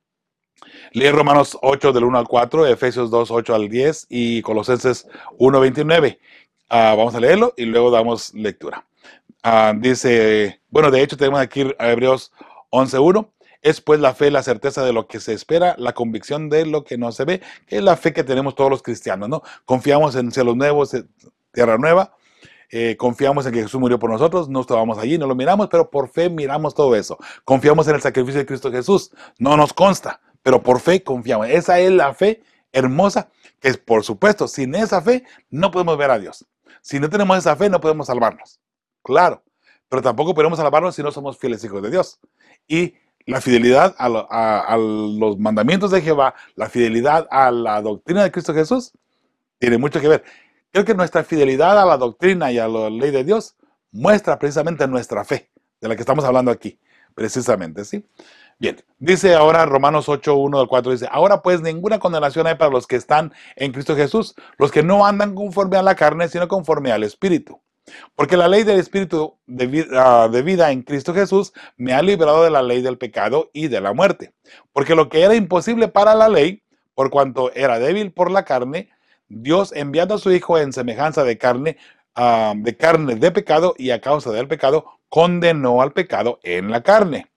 lee Romanos ocho del uno al cuatro, Efesios dos, ocho al diez y Colosenses uno, veintinueve. Uh, vamos a leerlo y luego damos lectura. Uh, dice, bueno, de hecho tenemos aquí a Hebreos once, uno. Es pues la fe, la certeza de lo que se espera, la convicción de lo que no se ve, que es la fe que tenemos todos los cristianos, ¿no? Confiamos en cielos nuevos, tierra nueva, eh, confiamos en que Jesús murió por nosotros, no estábamos allí, no lo miramos, pero por fe miramos todo eso. Confiamos en el sacrificio de Cristo Jesús, no nos consta, pero por fe confiamos. Esa es la fe hermosa, que es, por supuesto, sin esa fe no podemos ver a Dios. Si no tenemos esa fe, no podemos salvarnos. Claro, pero tampoco podemos salvarnos si no somos fieles hijos de Dios. Y la fidelidad a, lo, a, a los mandamientos de Jehová, la fidelidad a la doctrina de Cristo Jesús, tiene mucho que ver. Creo que nuestra fidelidad a la doctrina y a la ley de Dios muestra precisamente nuestra fe, de la que estamos hablando aquí, precisamente, ¿sí? Bien, dice ahora Romanos ocho, uno al cuatro, dice, ahora pues ninguna condenación hay para los que están en Cristo Jesús, los que no andan conforme a la carne, sino conforme al Espíritu. Porque la ley del Espíritu de vida, uh, de vida en Cristo Jesús me ha librado de la ley del pecado y de la muerte. Porque lo que era imposible para la ley, por cuanto era débil por la carne, Dios enviando a su Hijo en semejanza de carne, uh, de carne de pecado, y a causa del pecado, condenó al pecado en la carne.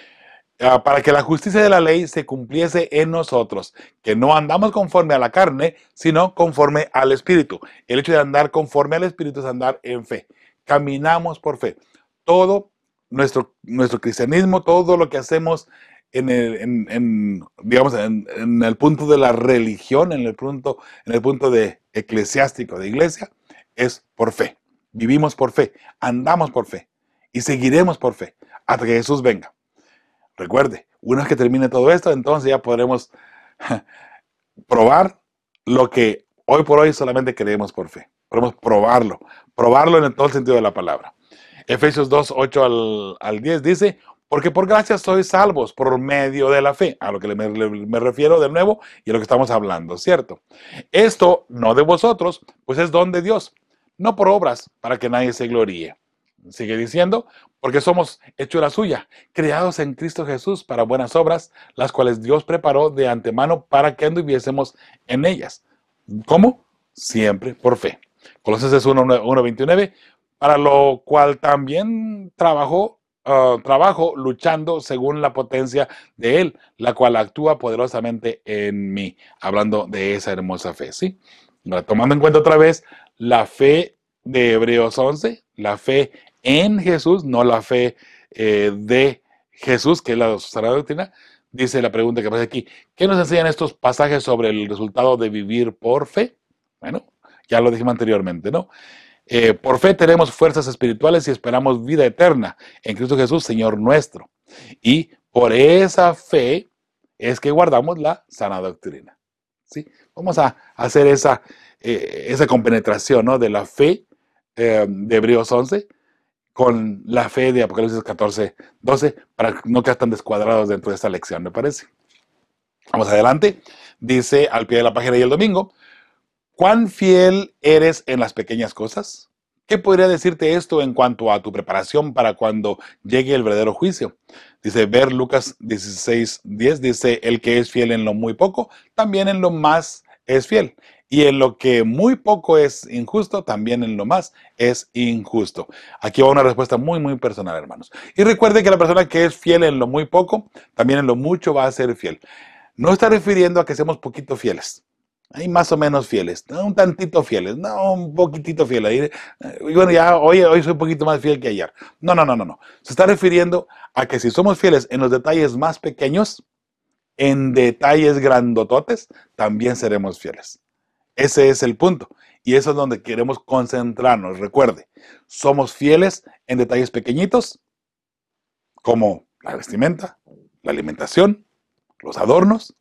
Uh, para que la justicia de la ley se cumpliese en nosotros, que no andamos conforme a la carne, sino conforme al Espíritu. El hecho de andar conforme al Espíritu es andar en fe. Caminamos por fe. Todo nuestro, nuestro cristianismo, todo lo que hacemos en el, en, en, digamos, en, en el punto de la religión, en el punto, en el punto de eclesiástico, de iglesia, es por fe. Vivimos por fe, andamos por fe y seguiremos por fe hasta que Jesús venga. Recuerde, una vez que termine todo esto, entonces ya podremos probar lo que hoy por hoy solamente creemos por fe. Podemos probarlo, probarlo en todo el sentido de la palabra. Efesios dos, ocho al, al diez dice, porque por gracia sois salvos por medio de la fe, a lo que me, me refiero de nuevo y a lo que estamos hablando, ¿cierto? Esto no de vosotros, pues es don de Dios, no por obras, para que nadie se gloríe. Sigue diciendo, porque somos hechura suya, creados en Cristo Jesús para buenas obras, las cuales Dios preparó de antemano para que anduviésemos en ellas. ¿Cómo? Siempre por fe. Colosenses uno, veintinueve, para lo cual también trabajó uh, trabajo luchando según la potencia de Él, la cual actúa poderosamente en mí. Hablando de esa hermosa fe, ¿sí? Ahora, tomando en cuenta otra vez la fe de Hebreos once, la fe en Jesús, no la fe eh, de Jesús, que es la Sagrada Doctrina. Dice la pregunta que aparece aquí: ¿qué nos enseñan estos pasajes sobre el resultado de vivir por fe? Bueno, ya lo dijimos anteriormente, ¿no? Eh, por fe tenemos fuerzas espirituales y esperamos vida eterna en Cristo Jesús, Señor nuestro. Y por esa fe es que guardamos la sana doctrina, ¿sí? Vamos a hacer esa, eh, esa compenetración, ¿no?, de la fe eh, de Hebreos once con la fe de Apocalipsis catorce, doce, para no quedar tan descuadrados dentro de esta lección, me parece. Vamos adelante. Dice al pie de la página y el domingo: ¿cuán fiel eres en las pequeñas cosas? ¿Qué podría decirte esto en cuanto a tu preparación para cuando llegue el verdadero juicio? Dice, ver Lucas dieciséis, diez, dice, el que es fiel en lo muy poco, también en lo más es fiel. Y en lo que muy poco es injusto, también en lo más es injusto. Aquí va una respuesta muy, muy personal, hermanos. Y recuerde que la persona que es fiel en lo muy poco, también en lo mucho va a ser fiel. No está refiriendo a que seamos poquito fieles. Hay más o menos fieles, no un tantito fieles, no un poquitito fieles. Y bueno, ya hoy, hoy soy un poquito más fiel que ayer. No, no, no, no, no. Se está refiriendo a que si somos fieles en los detalles más pequeños, en detalles grandototes, también seremos fieles. Ese es el punto. Y eso es donde queremos concentrarnos. Recuerde, somos fieles en detalles pequeñitos, como la vestimenta, la alimentación, los adornos,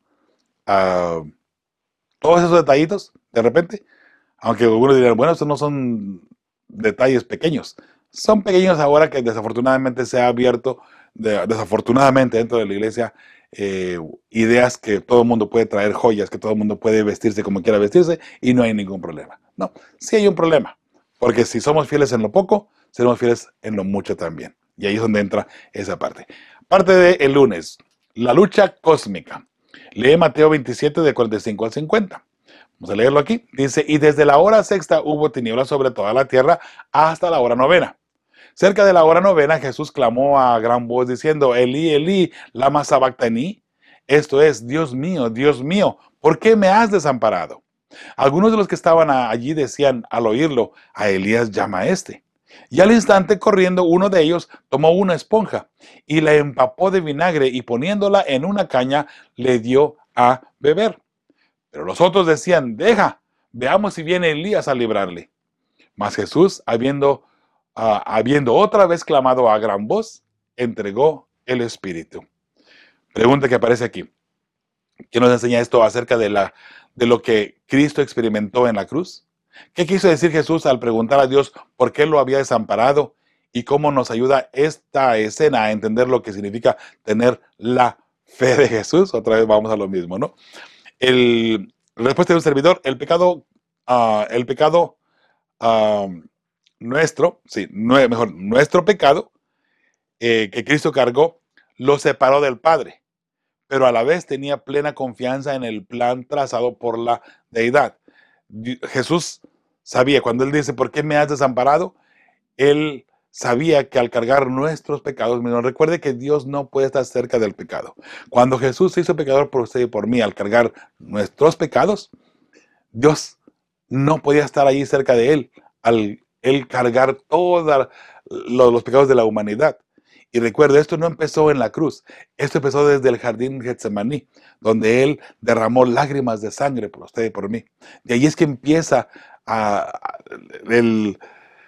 uh, todos esos detallitos, de repente, aunque algunos dirán, bueno, estos no son detalles pequeños. Son pequeños ahora que desafortunadamente se ha abierto, de, desafortunadamente dentro de la iglesia, eh, ideas que todo el mundo puede traer joyas, que todo el mundo puede vestirse como quiera vestirse y no hay ningún problema. No, sí hay un problema, porque si somos fieles en lo poco, seremos fieles en lo mucho también. Y ahí es donde entra esa parte. Parte del lunes, la lucha cósmica. Lee Mateo veintisiete, de cuarenta y cinco al cincuenta. Vamos a leerlo aquí. Dice, y desde la hora sexta hubo tinieblas sobre toda la tierra hasta la hora novena. Cerca de la hora novena, Jesús clamó a gran voz diciendo, Elí, Elí, lama sabactani. Esto es, Dios mío, Dios mío, ¿por qué me has desamparado? Algunos de los que estaban allí decían al oírlo, a Elías llama a este. Y al instante, corriendo, uno de ellos tomó una esponja y la empapó de vinagre y poniéndola en una caña le dio a beber. Pero los otros decían, deja, veamos si viene Elías a librarle. Mas Jesús, habiendo, uh, habiendo otra vez clamado a gran voz, entregó el Espíritu. Pregunta que aparece aquí. ¿Qué nos enseña esto acerca de, la, de lo que Cristo experimentó en la cruz? ¿Qué quiso decir Jesús al preguntar a Dios por qué lo había desamparado? ¿Y cómo nos ayuda esta escena a entender lo que significa tener la fe de Jesús? Otra vez vamos a lo mismo, ¿no? El, la respuesta de un servidor, el pecado, uh, el pecado uh, nuestro, sí, no, mejor, nuestro pecado eh, que Cristo cargó, lo separó del Padre, pero a la vez tenía plena confianza en el plan trazado por la deidad. Jesús sabía, cuando Él dice, ¿por qué me has desamparado? Él sabía que al cargar nuestros pecados, no recuerde que Dios no puede estar cerca del pecado. Cuando Jesús se hizo pecador por usted y por mí, al cargar nuestros pecados, Dios no podía estar allí cerca de Él, al Él cargar todos los pecados de la humanidad. Y recuerde, esto no empezó en la cruz, esto empezó desde el jardín Getsemaní, donde Él derramó lágrimas de sangre por usted y por mí. Y ahí es que empieza a, a, el,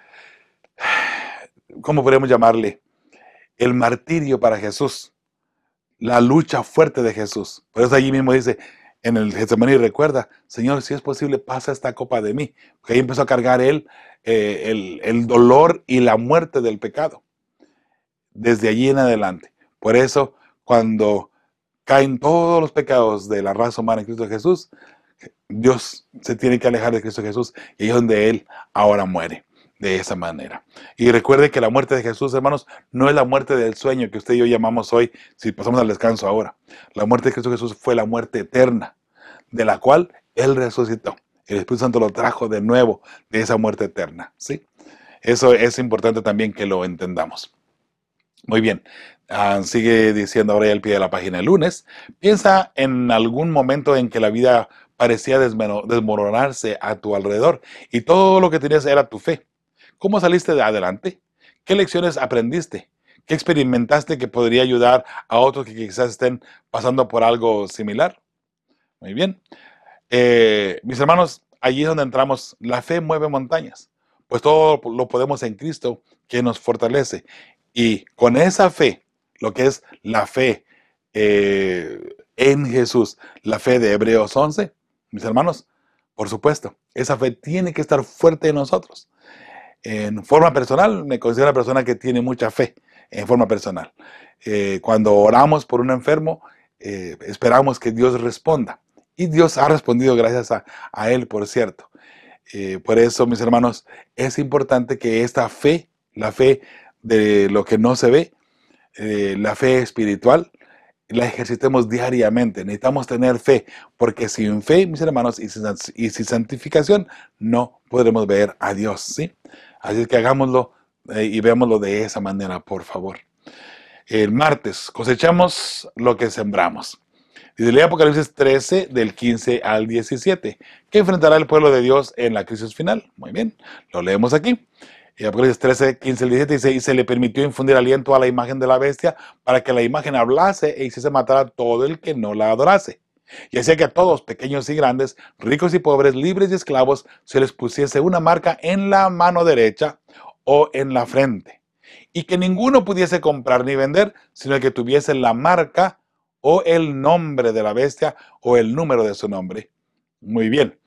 ¿cómo podríamos llamarle? El martirio para Jesús, la lucha fuerte de Jesús. Por eso allí mismo dice, en el Getsemaní, recuerda, Señor, si es posible, pasa esta copa de mí. Porque ahí empezó a cargar Él eh, el, el dolor y la muerte del pecado. Desde allí en adelante. Por eso, cuando caen todos los pecados de la raza humana en Cristo Jesús, Dios se tiene que alejar de Cristo Jesús y ahí es donde Él ahora muere de esa manera. Y recuerde que la muerte de Jesús, hermanos, no es la muerte del sueño que usted y yo llamamos hoy, si pasamos al descanso ahora. La muerte de Cristo Jesús fue la muerte eterna, de la cual Él resucitó. El Espíritu Santo lo trajo de nuevo de esa muerte eterna, ¿sí? Eso es importante también que lo entendamos. Muy bien. Ah, sigue diciendo ahora ya al pie de la página el lunes. Piensa en algún momento en que la vida parecía desmeno- desmoronarse a tu alrededor y todo lo que tenías era tu fe. ¿Cómo saliste de adelante? ¿Qué lecciones aprendiste? ¿Qué experimentaste que podría ayudar a otros que quizás estén pasando por algo similar? Muy bien. Eh, mis hermanos, allí es donde entramos. La fe mueve montañas, pues todo lo podemos en Cristo que nos fortalece. Y con esa fe, lo que es la fe eh, en Jesús, la fe de Hebreos once, mis hermanos, por supuesto, esa fe tiene que estar fuerte en nosotros. En forma personal, me considero una persona que tiene mucha fe en forma personal. Eh, cuando oramos por un enfermo, eh, esperamos que Dios responda. Y Dios ha respondido gracias a, a Él, por cierto. Eh, por eso, mis hermanos, es importante que esta fe, la fe de lo que no se ve, eh, la fe espiritual, la ejercitemos diariamente. Necesitamos tener fe, porque sin fe, mis hermanos, y sin, y sin santificación, no podremos ver a Dios, ¿sí? Así es que hagámoslo eh, y veámoslo de esa manera, por favor. El martes, cosechamos lo que sembramos. Dice, lee Apocalipsis trece, del quince al diecisiete. ¿Qué enfrentará el pueblo de Dios en la crisis final? Muy bien, lo leemos aquí. Y Apocalipsis trece, quince al diecisiete dice, y se le permitió infundir aliento a la imagen de la bestia para que la imagen hablase e hiciese matar a todo el que no la adorase. Y hacía que a todos, pequeños y grandes, ricos y pobres, libres y esclavos, se les pusiese una marca en la mano derecha o en la frente. Y que ninguno pudiese comprar ni vender, sino el que tuviese la marca o el nombre de la bestia o el número de su nombre. Muy bien.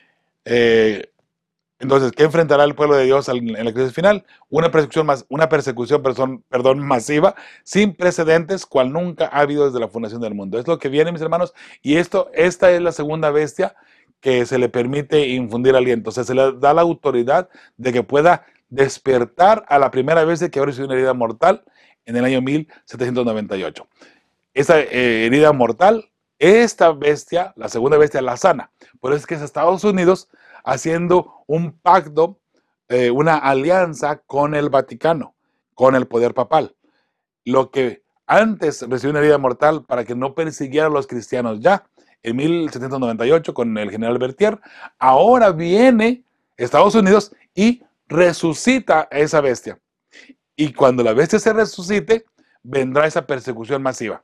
Eh, entonces, ¿qué enfrentará el pueblo de Dios en la crisis final? Una persecución, más, una persecución perdón, perdón, masiva, sin precedentes, cual nunca ha habido desde la fundación del mundo. Es lo que viene, mis hermanos, y esto, esta es la segunda bestia que se le permite infundir aliento. O sea, se le da la autoridad de que pueda despertar a la primera bestia que ahora recibido una herida mortal en el año mil setecientos noventa y ocho. Esa eh, herida mortal, esta bestia, la segunda bestia, la sana. Por eso es que es Estados Unidos haciendo un pacto, eh, una alianza con el Vaticano, con el poder papal. Lo que antes recibió una herida mortal para que no persiguiera a los cristianos ya, en mil setecientos noventa y ocho con el general Berthier, ahora viene Estados Unidos y resucita a esa bestia. Y cuando la bestia se resucite, vendrá esa persecución masiva.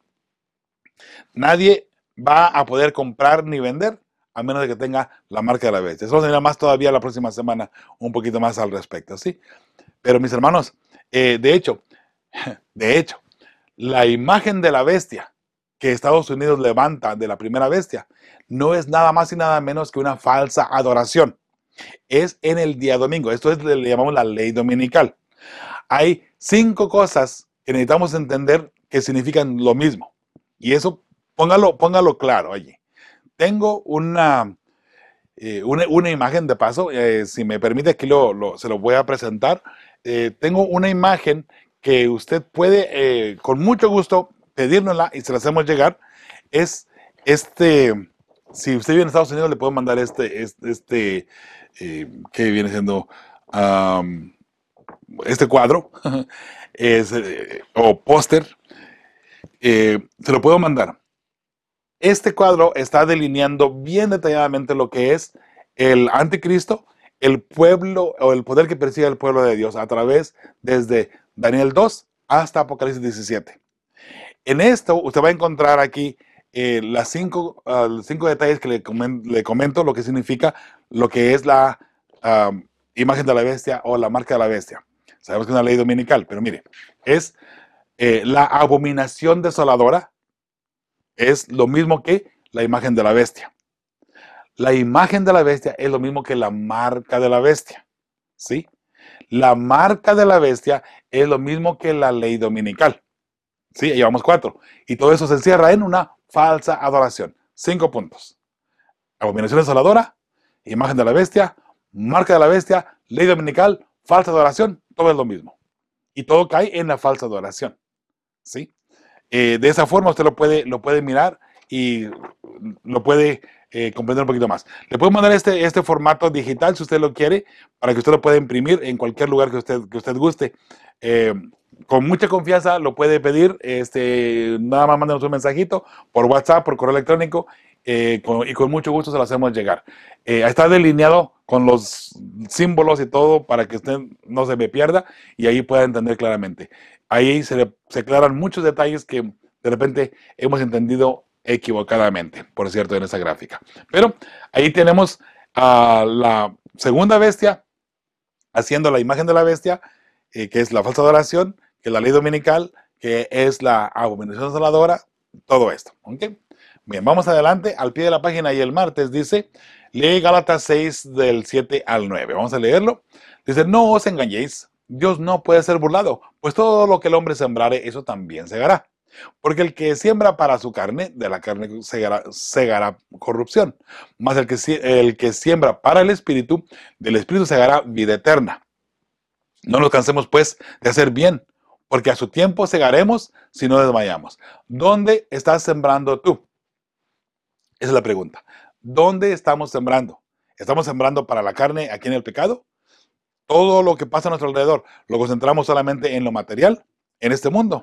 Nadie va a poder comprar ni vender a menos de que tenga la marca de la bestia. Eso será más todavía la próxima semana, un poquito más al respecto, ¿sí? Pero mis hermanos, eh, de hecho, de hecho, la imagen de la bestia que Estados Unidos levanta de la primera bestia no es nada más y nada menos que una falsa adoración. Es en el día domingo. Esto es, le llamamos la ley dominical. Hay cinco cosas que necesitamos entender que significan lo mismo. Y eso, póngalo, póngalo claro allí. Tengo una, eh, una, una, imagen de paso, eh, si me permite, aquí lo, lo, se lo voy a presentar. Eh, tengo una imagen que usted puede, eh, con mucho gusto, pedírnosla y se la hacemos llegar. Es este, si usted vive en Estados Unidos, le puedo mandar este, este, este eh, que viene siendo um, este cuadro, es, eh, o póster, eh, se lo puedo mandar. Este cuadro está delineando bien detalladamente lo que es el anticristo, el pueblo o el poder que persigue el pueblo de Dios a través desde Daniel dos hasta Apocalipsis diecisiete. En esto usted va a encontrar aquí eh, las cinco, uh, los cinco detalles que le, comen, le comento lo que significa lo que es la um, imagen de la bestia o la marca de la bestia. Sabemos que es una ley dominical, pero mire, es eh, la abominación desoladora, es lo mismo que la imagen de la bestia. La imagen de la bestia es lo mismo que la marca de la bestia, ¿sí? La marca de la bestia es lo mismo que la ley dominical, ¿sí? Llevamos cuatro. Y todo eso se encierra en una falsa adoración. Cinco puntos. Abominación desoladora, imagen de la bestia, marca de la bestia, ley dominical, falsa adoración, todo es lo mismo. Y todo cae en la falsa adoración, ¿sí? Eh, de esa forma usted lo puede, lo puede mirar y lo puede eh, comprender un poquito más. Le puedo mandar este, este formato digital si usted lo quiere, para que usted lo pueda imprimir en cualquier lugar que usted, que usted guste. Eh, con mucha confianza lo puede pedir, este, nada más mándenos un mensajito por WhatsApp, por correo electrónico, eh, con, y con mucho gusto se lo hacemos llegar. Eh, está delineado con los símbolos y todo para que usted no se me pierda y ahí pueda entender claramente. Ahí se, le, se aclaran muchos detalles que de repente hemos entendido equivocadamente, por cierto, en esa gráfica. Pero ahí tenemos a la segunda bestia haciendo la imagen de la bestia, eh, que es la falsa adoración, que es la ley dominical, que es la abominación desoladora, todo esto. ¿Okay? Bien, vamos adelante, al pie de la página y el martes dice, lee Gálatas seis del siete al nueve. Vamos a leerlo. Dice, no os engañéis, Dios no puede ser burlado, pues todo lo que el hombre sembrare, eso también segará. Porque el que siembra para su carne, de la carne segará, segará corrupción. Mas el que, el que siembra para el espíritu, del espíritu segará vida eterna. No nos cansemos pues de hacer bien, porque a su tiempo segaremos si no desmayamos. ¿Dónde estás sembrando tú? Esa es la pregunta. ¿Dónde estamos sembrando? ¿Estamos sembrando para la carne aquí en el pecado? Todo lo que pasa a nuestro alrededor, ¿lo concentramos solamente en lo material, en este mundo?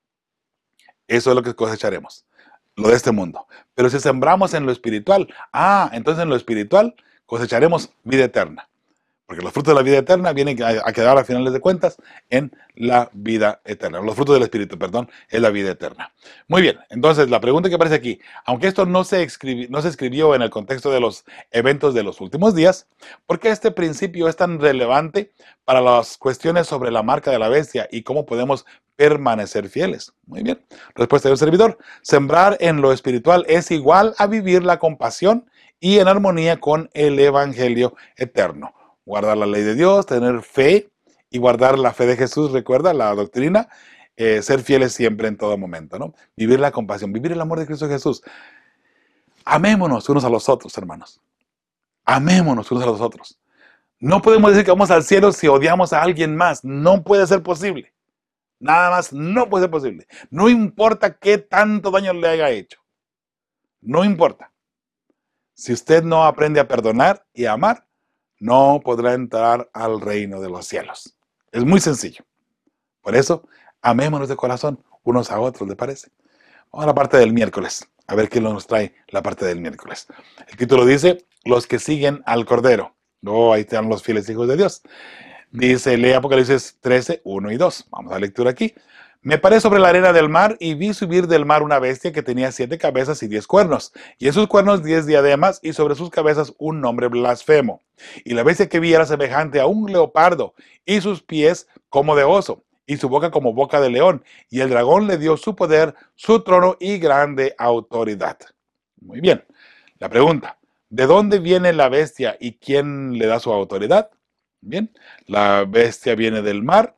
Eso es lo que cosecharemos, lo de este mundo. Pero si sembramos en lo espiritual, ah, entonces en lo espiritual cosecharemos vida eterna. Porque los frutos de la vida eterna vienen a quedar a finales de cuentas en la vida eterna. Los frutos del Espíritu, perdón, es la vida eterna. Muy bien, entonces la pregunta que aparece aquí, aunque esto no se, escribi, no se escribió en el contexto de los eventos de los últimos días, ¿por qué este principio es tan relevante para las cuestiones sobre la marca de la bestia y cómo podemos permanecer fieles? Muy bien, respuesta de un servidor. Sembrar en lo espiritual es igual a vivir la compasión y en armonía con el Evangelio eterno. Guardar la ley de Dios, tener fe y guardar la fe de Jesús, recuerda la doctrina, eh, ser fieles siempre en todo momento, ¿no? Vivir la compasión, vivir el amor de Cristo Jesús. Amémonos unos a los otros, hermanos. Amémonos unos a los otros. No podemos decir que vamos al cielo si odiamos a alguien más. No puede ser posible. Nada más no puede ser posible. No importa qué tanto daño le haya hecho. No importa. Si usted no aprende a perdonar y a amar, no podrá entrar al reino de los cielos. Es muy sencillo. Por eso, amémonos de corazón unos a otros, ¿le parece? Vamos a la parte del miércoles. A ver qué nos trae la parte del miércoles. El título dice, los que siguen al Cordero. Oh, ahí están los fieles hijos de Dios. Dice, lee Apocalipsis trece, uno y dos. Vamos a la lectura aquí. Me paré sobre la arena del mar y vi subir del mar una bestia que tenía siete cabezas y diez cuernos, y en sus cuernos diez diademas, y sobre sus cabezas un nombre blasfemo. Y la bestia que vi era semejante a un leopardo, y sus pies como de oso, y su boca como boca de león, y el dragón le dio su poder, su trono y grande autoridad. Muy bien, la pregunta, ¿de dónde viene la bestia y quién le da su autoridad? Bien, la bestia viene del mar,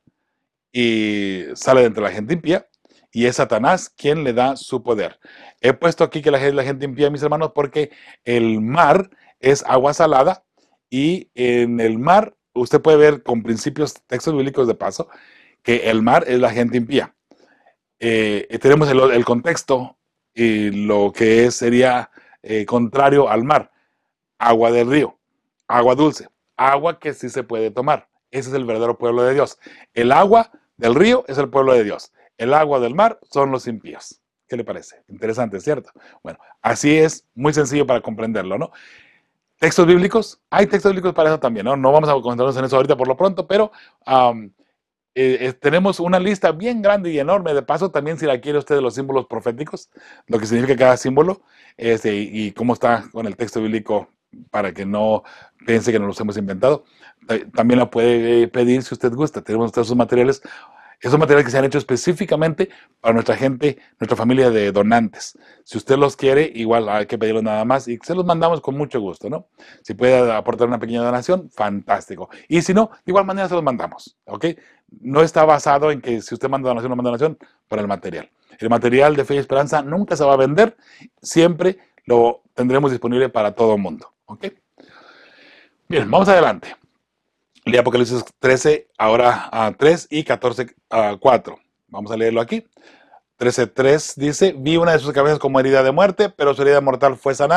y sale de entre la gente impía, y es Satanás quien le da su poder. He puesto aquí que la gente, la gente impía, mis hermanos, porque el mar es agua salada, y en el mar, usted puede ver con principios, textos bíblicos de paso, que el mar es la gente impía. Eh, tenemos el, el contexto, y lo que es, sería eh, contrario al mar, agua del río, agua dulce, agua que sí se puede tomar. Ese es el verdadero pueblo de Dios. El agua del río es el pueblo de Dios. El agua del mar son los impíos. ¿Qué le parece? Interesante, ¿cierto? Bueno, así es, muy sencillo para comprenderlo, ¿no? ¿Textos bíblicos? Hay textos bíblicos para eso también, ¿no? No vamos a concentrarnos en eso ahorita por lo pronto, pero um, eh, eh, tenemos una lista bien grande y enorme. De paso, también si la quiere usted de los símbolos proféticos, lo que significa cada símbolo, este, y, y cómo está con el texto bíblico para que no piense que nos los hemos inventado. También la puede pedir si usted gusta. Tenemos todos esos materiales, esos materiales que se han hecho específicamente para nuestra gente, nuestra familia de donantes. Si usted los quiere, igual hay que pedirlos nada más y se los mandamos con mucho gusto, ¿no? Si puede aportar una pequeña donación, fantástico. Y si no, de igual manera se los mandamos, ¿ok? No está basado en que si usted manda donación o manda donación para el material. El material de Fe y Esperanza nunca se va a vender, siempre lo tendremos disponible para todo el mundo, ¿ok? Bien, vamos adelante. Lee Apocalipsis trece, ahora a tres y catorce a cuatro. Vamos a leerlo aquí. trece tres dice, vi una de sus cabezas como herida de muerte, pero su herida mortal fue sanada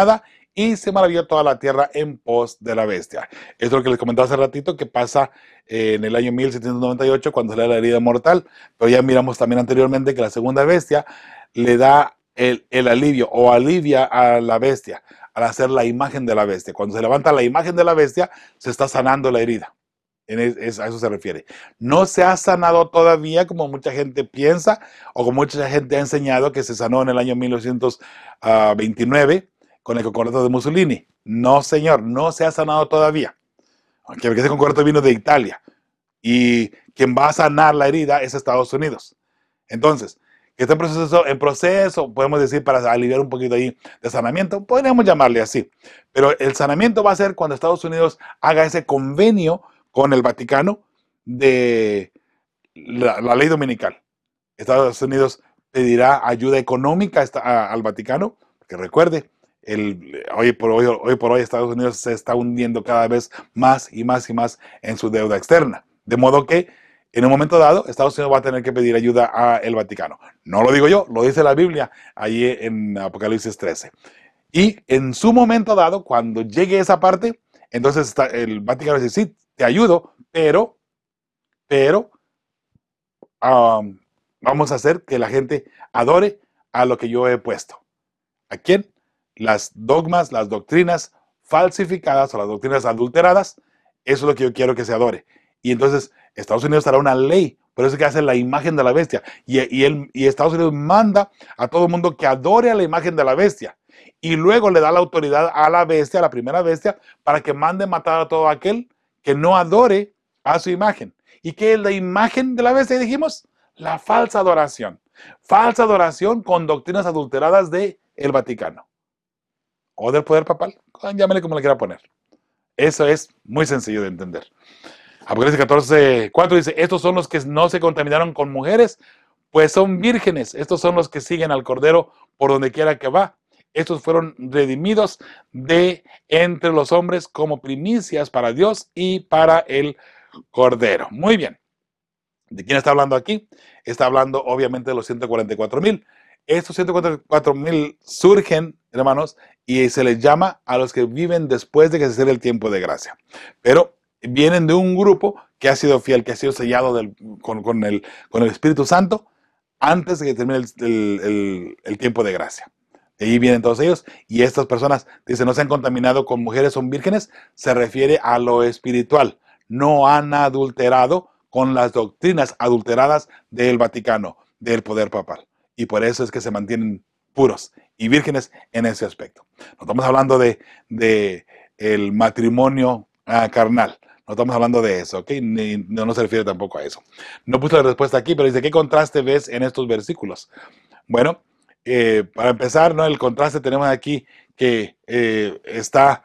y se maravilló toda la tierra en pos de la bestia. Esto es lo que les comentaba hace ratito, que pasa eh, en el año mil setecientos noventa y ocho, cuando se le da la herida mortal, pero ya miramos también anteriormente que la segunda bestia le da el, el alivio o alivia a la bestia al hacer la imagen de la bestia. Cuando se levanta la imagen de la bestia, se está sanando la herida. En es, a eso se refiere. No se ha sanado todavía como mucha gente piensa o como mucha gente ha enseñado que se sanó en el año mil novecientos veintinueve con el concordato de Mussolini. No, señor, no se ha sanado todavía. Porque ese concordato vino de Italia. Y quien va a sanar la herida es Estados Unidos. Entonces, que está en proceso, en proceso, podemos decir, para aliviar un poquito ahí de sanamiento, podríamos llamarle así. Pero el sanamiento va a ser cuando Estados Unidos haga ese convenio con el Vaticano de la, la ley dominical. Estados Unidos pedirá ayuda económica a, a, al Vaticano, porque recuerde, el, hoy, por hoy, hoy por hoy Estados Unidos se está hundiendo cada vez más y más y más en su deuda externa. De modo que en un momento dado Estados Unidos va a tener que pedir ayuda al Vaticano. No lo digo yo, lo dice la Biblia allí en Apocalipsis trece. Y en su momento dado, cuando llegue esa parte, entonces está, el Vaticano dice, sí, te ayudo, pero, pero, um, vamos a hacer que la gente adore a lo que yo he puesto. ¿A quién? Las dogmas, las doctrinas falsificadas o las doctrinas adulteradas, eso es lo que yo quiero que se adore. Y entonces Estados Unidos hará una ley, por eso es que hace la imagen de la bestia. Y, y, él, y Estados Unidos manda a todo el mundo que adore a la imagen de la bestia. Y luego le da la autoridad a la bestia, a la primera bestia, para que mande matar a todo aquel que no adore a su imagen. ¿Y qué es la imagen de la bestia? Dijimos, la falsa adoración. Falsa adoración con doctrinas adulteradas del Vaticano. O del poder papal, llámele como le quiera poner. Eso es muy sencillo de entender. Apocalipsis catorce, cuatro dice, estos son los que no se contaminaron con mujeres, pues son vírgenes. Estos son los que siguen al Cordero por donde quiera que va. Estos fueron redimidos de entre los hombres como primicias para Dios y para el Cordero. Muy bien. ¿De quién está hablando aquí? Está hablando obviamente de los ciento cuarenta y cuatro mil. Estos ciento cuarenta y cuatro mil surgen, hermanos, y se les llama a los que viven después de que se cierre el tiempo de gracia. Pero vienen de un grupo que ha sido fiel, que ha sido sellado del, con, con, el, con el Espíritu Santo antes de que termine el, el, el, el tiempo de gracia. De ahí vienen todos ellos, y estas personas, dice, no se han contaminado con mujeres, son vírgenes, se refiere a lo espiritual. No han adulterado con las doctrinas adulteradas del Vaticano, del poder papal. Y por eso es que se mantienen puros y vírgenes en ese aspecto. No estamos hablando de, de el matrimonio uh, carnal. No estamos hablando de eso, ¿ok? Ni, no, no se refiere tampoco a eso. No puse la respuesta aquí, pero dice, ¿qué contraste ves en estos versículos? Bueno, eh, para empezar, ¿no? El contraste tenemos aquí que eh, está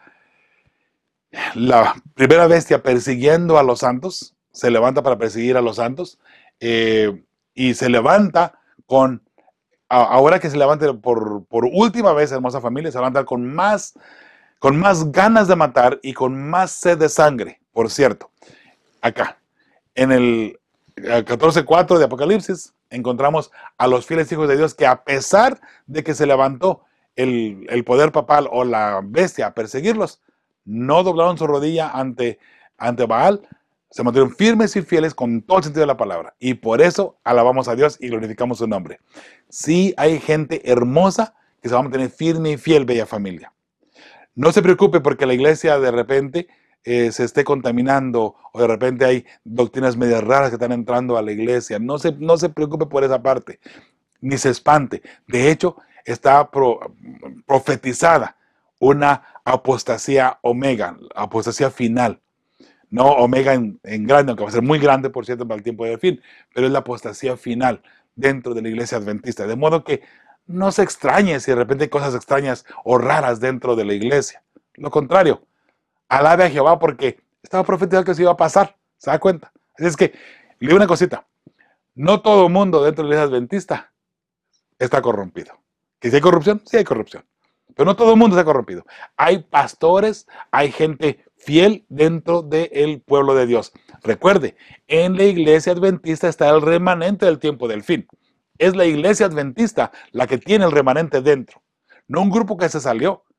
la primera bestia persiguiendo a los santos, se levanta para perseguir a los santos, eh, y se levanta con, ahora que se levante por, por última vez, hermosa familia, se levanta con más, con más ganas de matar y con más sed de sangre. Por cierto, acá, en el catorce cuatro de Apocalipsis, encontramos a los fieles hijos de Dios que, a pesar de que se levantó el, el poder papal o la bestia a perseguirlos, no doblaron su rodilla ante, ante Baal, se mantuvieron firmes y fieles con todo el sentido de la palabra. Y por eso alabamos a Dios y glorificamos su nombre. Sí hay gente hermosa que se va a mantener firme y fiel, bella familia. No se preocupe porque la iglesia de repente eh, se esté contaminando, o de repente hay doctrinas medias raras que están entrando a la iglesia. No se, no se preocupe por esa parte, ni se espante. De hecho, está pro, profetizada una apostasía omega, apostasía final. No omega en, en grande, aunque va a ser muy grande, por cierto, para el tiempo del fin, pero es la apostasía final dentro de la iglesia adventista. De modo que no se extrañe si de repente hay cosas extrañas o raras dentro de la iglesia. Lo contrario, alabe a Jehová porque estaba profetizado que eso iba a pasar. ¿Se da cuenta? Así es que, le digo una cosita. No todo el mundo dentro de la iglesia adventista está corrompido. ¿Que si hay corrupción? Sí hay corrupción. Pero no todo el mundo está corrompido. Hay pastores, hay gente fiel dentro del pueblo de Dios. Recuerde, en la iglesia adventista está el remanente del tiempo del fin. Es la iglesia adventista la que tiene el remanente dentro. No un grupo que se salió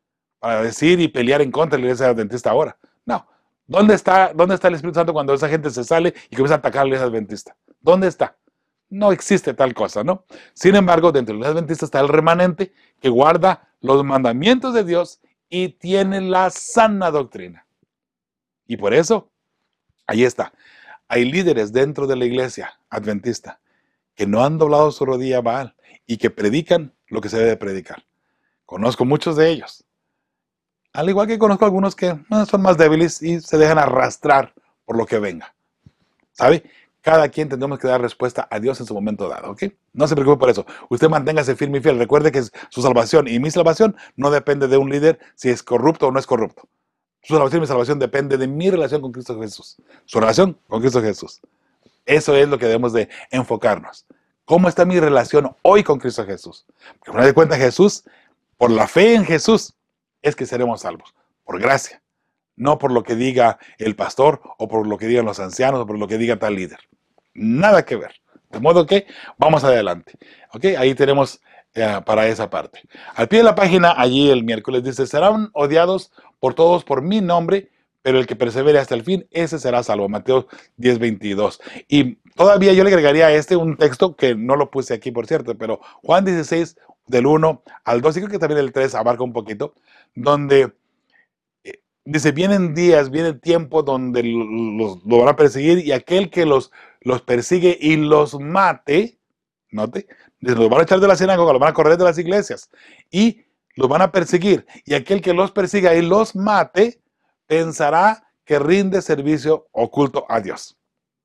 para decir y pelear en contra de la iglesia adventista ahora. No. ¿Dónde está, ¿Dónde está el Espíritu Santo cuando esa gente se sale y comienza a atacar a la iglesia adventista? ¿Dónde está? No existe tal cosa, ¿no? Sin embargo, dentro de la iglesia adventista está el remanente que guarda los mandamientos de Dios y tiene la sana doctrina. Y por eso, ahí está. Hay líderes dentro de la iglesia adventista que no han doblado su rodilla a Baal y que predican lo que se debe predicar. Conozco muchos de ellos. Al igual que conozco algunos que eh, son más débiles y se dejan arrastrar por lo que venga. ¿Sabe? Cada quien tendremos que dar respuesta a Dios en su momento dado, ¿ok? No se preocupe por eso. Usted manténgase firme y fiel. Recuerde que su salvación y mi salvación no depende de un líder si es corrupto o no es corrupto. Su salvación y mi salvación depende de mi relación con Cristo Jesús. Su relación con Cristo Jesús. Eso es lo que debemos de enfocarnos. ¿Cómo está mi relación hoy con Cristo Jesús? Porque al final de cuentas Jesús, por la fe en Jesús, es que seremos salvos. Por gracia. No por lo que diga el pastor, o por lo que digan los ancianos, o por lo que diga tal líder. Nada que ver. De modo que vamos adelante. ¿Ok? Ahí tenemos eh, para esa parte. Al pie de la página, allí el miércoles dice, serán odiados por todos por mi nombre, pero el que persevere hasta el fin, ese será salvo. Mateo diez, veintidós. Y todavía yo le agregaría a este un texto que no lo puse aquí, por cierto, pero Juan dieciséis, del uno al dos, y creo que también el tres abarca un poquito, donde eh, dice, vienen días, viene tiempo donde los, los van a perseguir, y aquel que los, los persigue y los mate, note, los van a echar de la sinagoga, los van a correr de las iglesias, y los van a perseguir, y aquel que los persiga y los mate, pensará que rinde servicio o culto a Dios.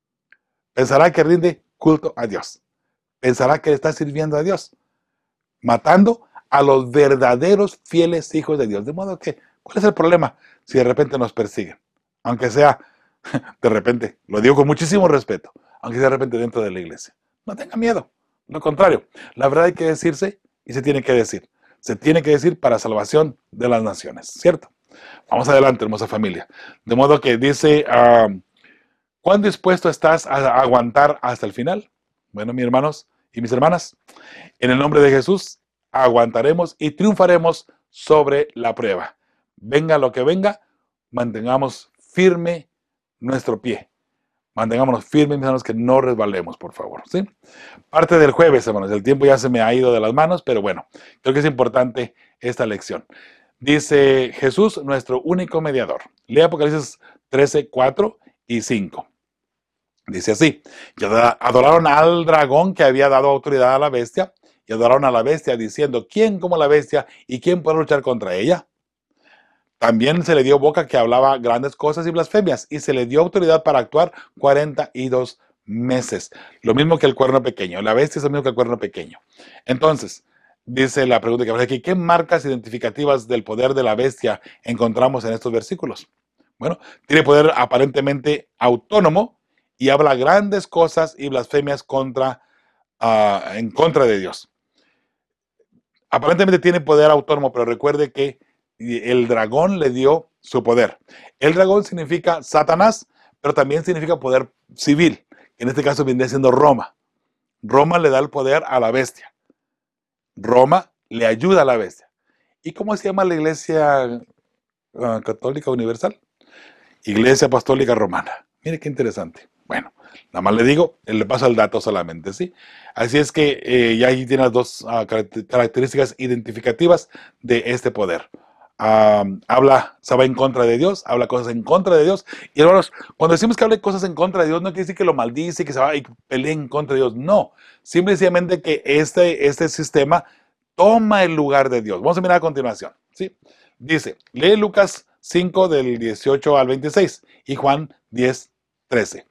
Pensará que rinde culto a Dios. Pensará que le está sirviendo a Dios. Matando a los verdaderos fieles hijos de Dios. De modo que, ¿cuál es el problema si de repente nos persiguen? Aunque sea, de repente, lo digo con muchísimo respeto, aunque sea de repente dentro de la iglesia. No tenga miedo. Lo contrario, la verdad hay que decirse y se tiene que decir. Se tiene que decir para salvación de las naciones, ¿cierto? Vamos adelante, hermosa familia. De modo que dice, uh, ¿cuán dispuesto estás a aguantar hasta el final? Bueno, mis hermanos y mis hermanas, en el nombre de Jesús, aguantaremos y triunfaremos sobre la prueba. Venga lo que venga, mantengamos firme nuestro pie. Mantengámonos firmes, mis hermanos, que no resbalemos, por favor, ¿sí? Parte del jueves, hermanos, el tiempo ya se me ha ido de las manos, pero bueno, creo que es importante esta lección. Dice Jesús, nuestro único mediador. Lea Apocalipsis trece, cuatro y cinco. Dice así, y adoraron al dragón que había dado autoridad a la bestia, y adoraron a la bestia diciendo, ¿quién como la bestia y quién puede luchar contra ella? También se le dio boca que hablaba grandes cosas y blasfemias, y se le dio autoridad para actuar cuarenta y dos meses. Lo mismo que el cuerno pequeño. La bestia es lo mismo que el cuerno pequeño. Entonces, dice la pregunta que aparece aquí, ¿qué marcas identificativas del poder de la bestia encontramos en estos versículos? Bueno, tiene poder aparentemente autónomo y habla grandes cosas y blasfemias contra, uh, en contra de Dios. Aparentemente tiene poder autónomo, pero recuerde que el dragón le dio su poder. El dragón significa Satanás, pero también significa poder civil, que en este caso viene siendo Roma. Roma le da el poder a la bestia. Roma le ayuda a la bestia. ¿Y cómo se llama la Iglesia uh, Católica Universal? Iglesia Apostólica Romana. Mire qué interesante. Bueno, nada más le digo, le paso el dato solamente, ¿sí? Así es que eh, ya ahí tiene las dos uh, características identificativas de este poder. Uh, habla, se va en contra de Dios, habla cosas en contra de Dios. Y hermanos, cuando decimos que hable cosas en contra de Dios, no quiere decir que lo maldice, que se va y pelee en contra de Dios. No, simplemente que este, este sistema toma el lugar de Dios. Vamos a mirar a continuación, ¿sí? Dice, lee Lucas cinco del dieciocho al veintiséis y Juan diez, trece.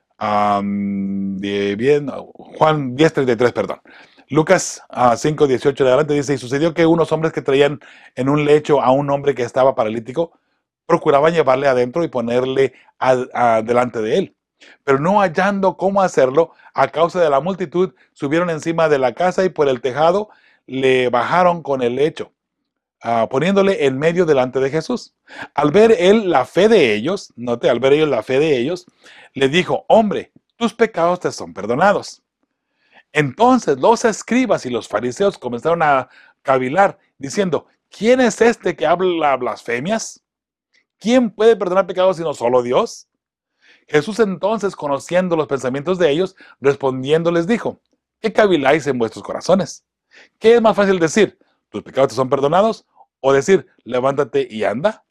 Um, de, bien, Juan diez, treinta y tres, perdón. Lucas uh, cinco, dieciocho de adelante dice, y sucedió que unos hombres que traían en un lecho a un hombre que estaba paralítico, procuraban llevarle adentro y ponerle a, a, delante de él. Pero no hallando cómo hacerlo, a causa de la multitud, subieron encima de la casa y por el tejado le bajaron con el lecho, uh, poniéndole en medio delante de Jesús. Al ver él la fe de ellos, note, al ver ellos la fe de ellos, le dijo, hombre, tus pecados te son perdonados. Entonces los escribas y los fariseos comenzaron a cavilar, diciendo, ¿quién es este que habla blasfemias? ¿Quién puede perdonar pecados sino solo Dios? Jesús entonces, conociendo los pensamientos de ellos, respondiendo les dijo, ¿qué caviláis en vuestros corazones? ¿Qué es más fácil decir, tus pecados te son perdonados? O decir, levántate y anda.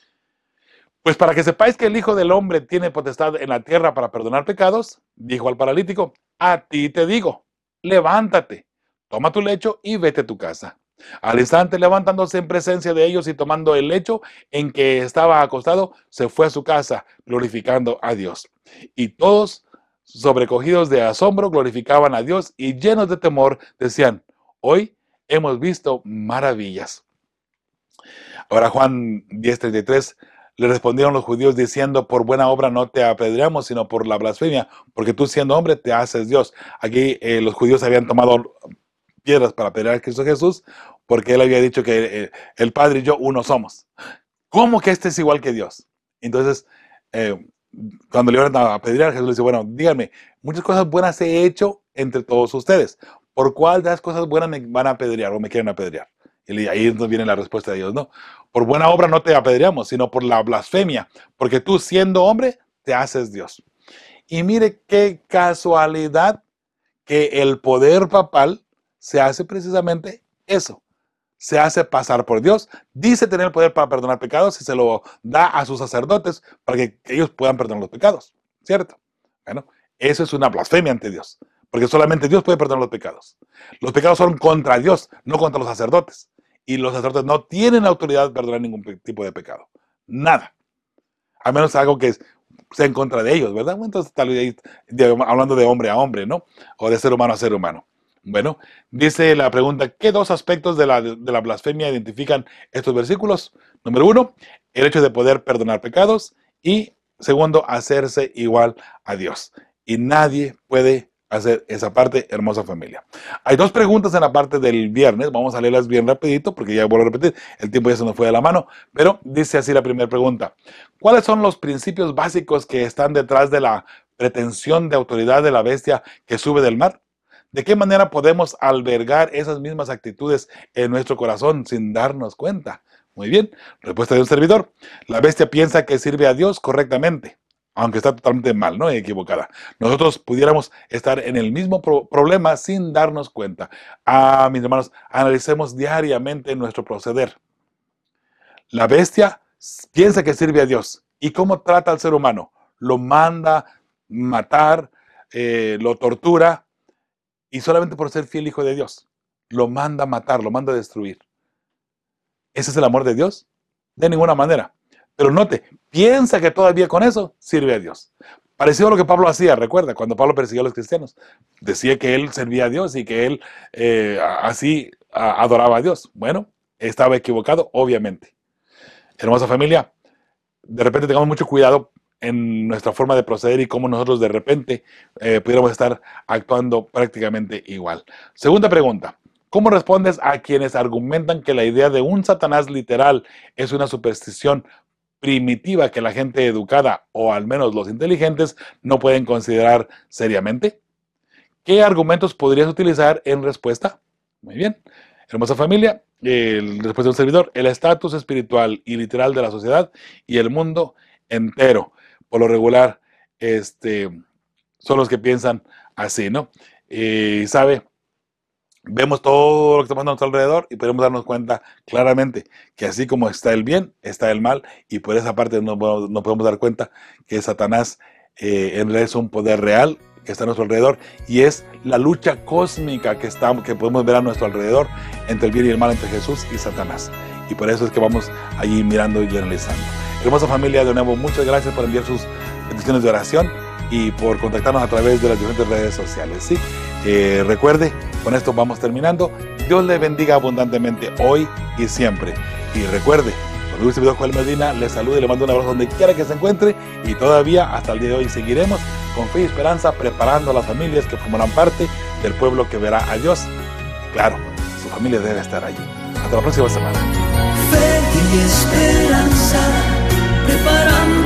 Pues para que sepáis que el Hijo del Hombre tiene potestad en la tierra para perdonar pecados, dijo al paralítico, a ti te digo, levántate, toma tu lecho y vete a tu casa. Al instante, levantándose en presencia de ellos y tomando el lecho en que estaba acostado, se fue a su casa, glorificando a Dios. Y todos, sobrecogidos de asombro, glorificaban a Dios y llenos de temor, decían, hoy hemos visto maravillas. Ahora Juan diez treinta y tres, le respondieron los judíos diciendo, por buena obra no te apedreamos, sino por la blasfemia, porque tú siendo hombre te haces Dios. Aquí eh, los judíos habían tomado piedras para apedrear a Cristo Jesús, porque él había dicho que eh, el Padre y yo uno somos. ¿Cómo que este es igual que Dios? Entonces, eh, cuando le iban a apedrear, Jesús le dice, bueno, díganme, muchas cosas buenas he hecho entre todos ustedes. ¿Por cuál de las cosas buenas me van a apedrear o me quieren apedrear? Y ahí es donde viene la respuesta de Dios, ¿no? Por buena obra no te apedreamos, sino por la blasfemia, porque tú siendo hombre te haces Dios. Y mire qué casualidad que el poder papal se hace precisamente eso. Se hace pasar por Dios, dice tener el poder para perdonar pecados y se lo da a sus sacerdotes para que ellos puedan perdonar los pecados, ¿cierto? Bueno, eso es una blasfemia ante Dios, porque solamente Dios puede perdonar los pecados. Los pecados son contra Dios, no contra los sacerdotes. Y los sacerdotes no tienen autoridad de perdonar ningún tipo de pecado. Nada. A menos algo que sea en contra de ellos, ¿verdad? Entonces, tal vez hablando de hombre a hombre, ¿no? O de ser humano a ser humano. Bueno, dice la pregunta, ¿qué dos aspectos de la, de la blasfemia identifican estos versículos? Número uno, el hecho de poder perdonar pecados. Y segundo, hacerse igual a Dios. Y nadie puede hacer esa parte, hermosa familia. Hay dos preguntas en la parte del viernes, vamos a leerlas bien rapidito porque ya vuelvo a repetir, el tiempo ya se nos fue de la mano, pero dice así la primera pregunta. ¿Cuáles son los principios básicos que están detrás de la pretensión de autoridad de la bestia que sube del mar? ¿De qué manera podemos albergar esas mismas actitudes en nuestro corazón sin darnos cuenta? Muy bien, respuesta de un servidor. La bestia piensa que sirve a Dios correctamente, aunque está totalmente mal, ¿no? Equivocada. Nosotros pudiéramos estar en el mismo pro problema sin darnos cuenta. Ah, mis hermanos, analicemos diariamente nuestro proceder. La bestia piensa que sirve a Dios. ¿Y cómo trata al ser humano? Lo manda matar, eh, lo tortura, y solamente por ser fiel hijo de Dios. Lo manda matar, lo manda destruir. ¿Ese es el amor de Dios? De ninguna manera. Pero note, piensa que todavía con eso sirve a Dios. Parecido a lo que Pablo hacía, recuerda, cuando Pablo persiguió a los cristianos. Decía que él servía a Dios y que él eh, así a, adoraba a Dios. Bueno, estaba equivocado, obviamente. Hermosa familia, de repente tengamos mucho cuidado en nuestra forma de proceder y cómo nosotros de repente eh, pudiéramos estar actuando prácticamente igual. Segunda pregunta. ¿Cómo respondes a quienes argumentan que la idea de un Satanás literal es una superstición primitiva que la gente educada, o al menos los inteligentes, no pueden considerar seriamente? ¿Qué argumentos podrías utilizar en respuesta? Muy bien. Hermosa familia, el, respuesta de un servidor, el estatus espiritual y literal de la sociedad y el mundo entero, por lo regular, este, son los que piensan así, ¿no? Y sabe, vemos todo lo que está pasando a nuestro alrededor y podemos darnos cuenta claramente que así como está el bien, está el mal, y por esa parte no, no podemos dar cuenta que Satanás eh, en realidad es un poder real que está a nuestro alrededor, y es la lucha cósmica que, está, que podemos ver a nuestro alrededor entre el bien y el mal, entre Jesús y Satanás. Y por eso es que vamos allí mirando y analizando. Hermosa familia, de nuevo, muchas gracias por enviar sus peticiones de oración y por contactarnos a través de las diferentes redes sociales, ¿sí? Eh, recuerde, con esto vamos terminando. Dios le bendiga abundantemente hoy y siempre. Y recuerde, con mi servidor Joel Medina le saluda y le mando un abrazo donde quiera que se encuentre, y todavía hasta el día de hoy seguiremos con fe y esperanza preparando a las familias que formarán parte del pueblo que verá a Dios. Claro, su familia debe estar allí. Hasta la próxima semana. Fe y esperanza preparando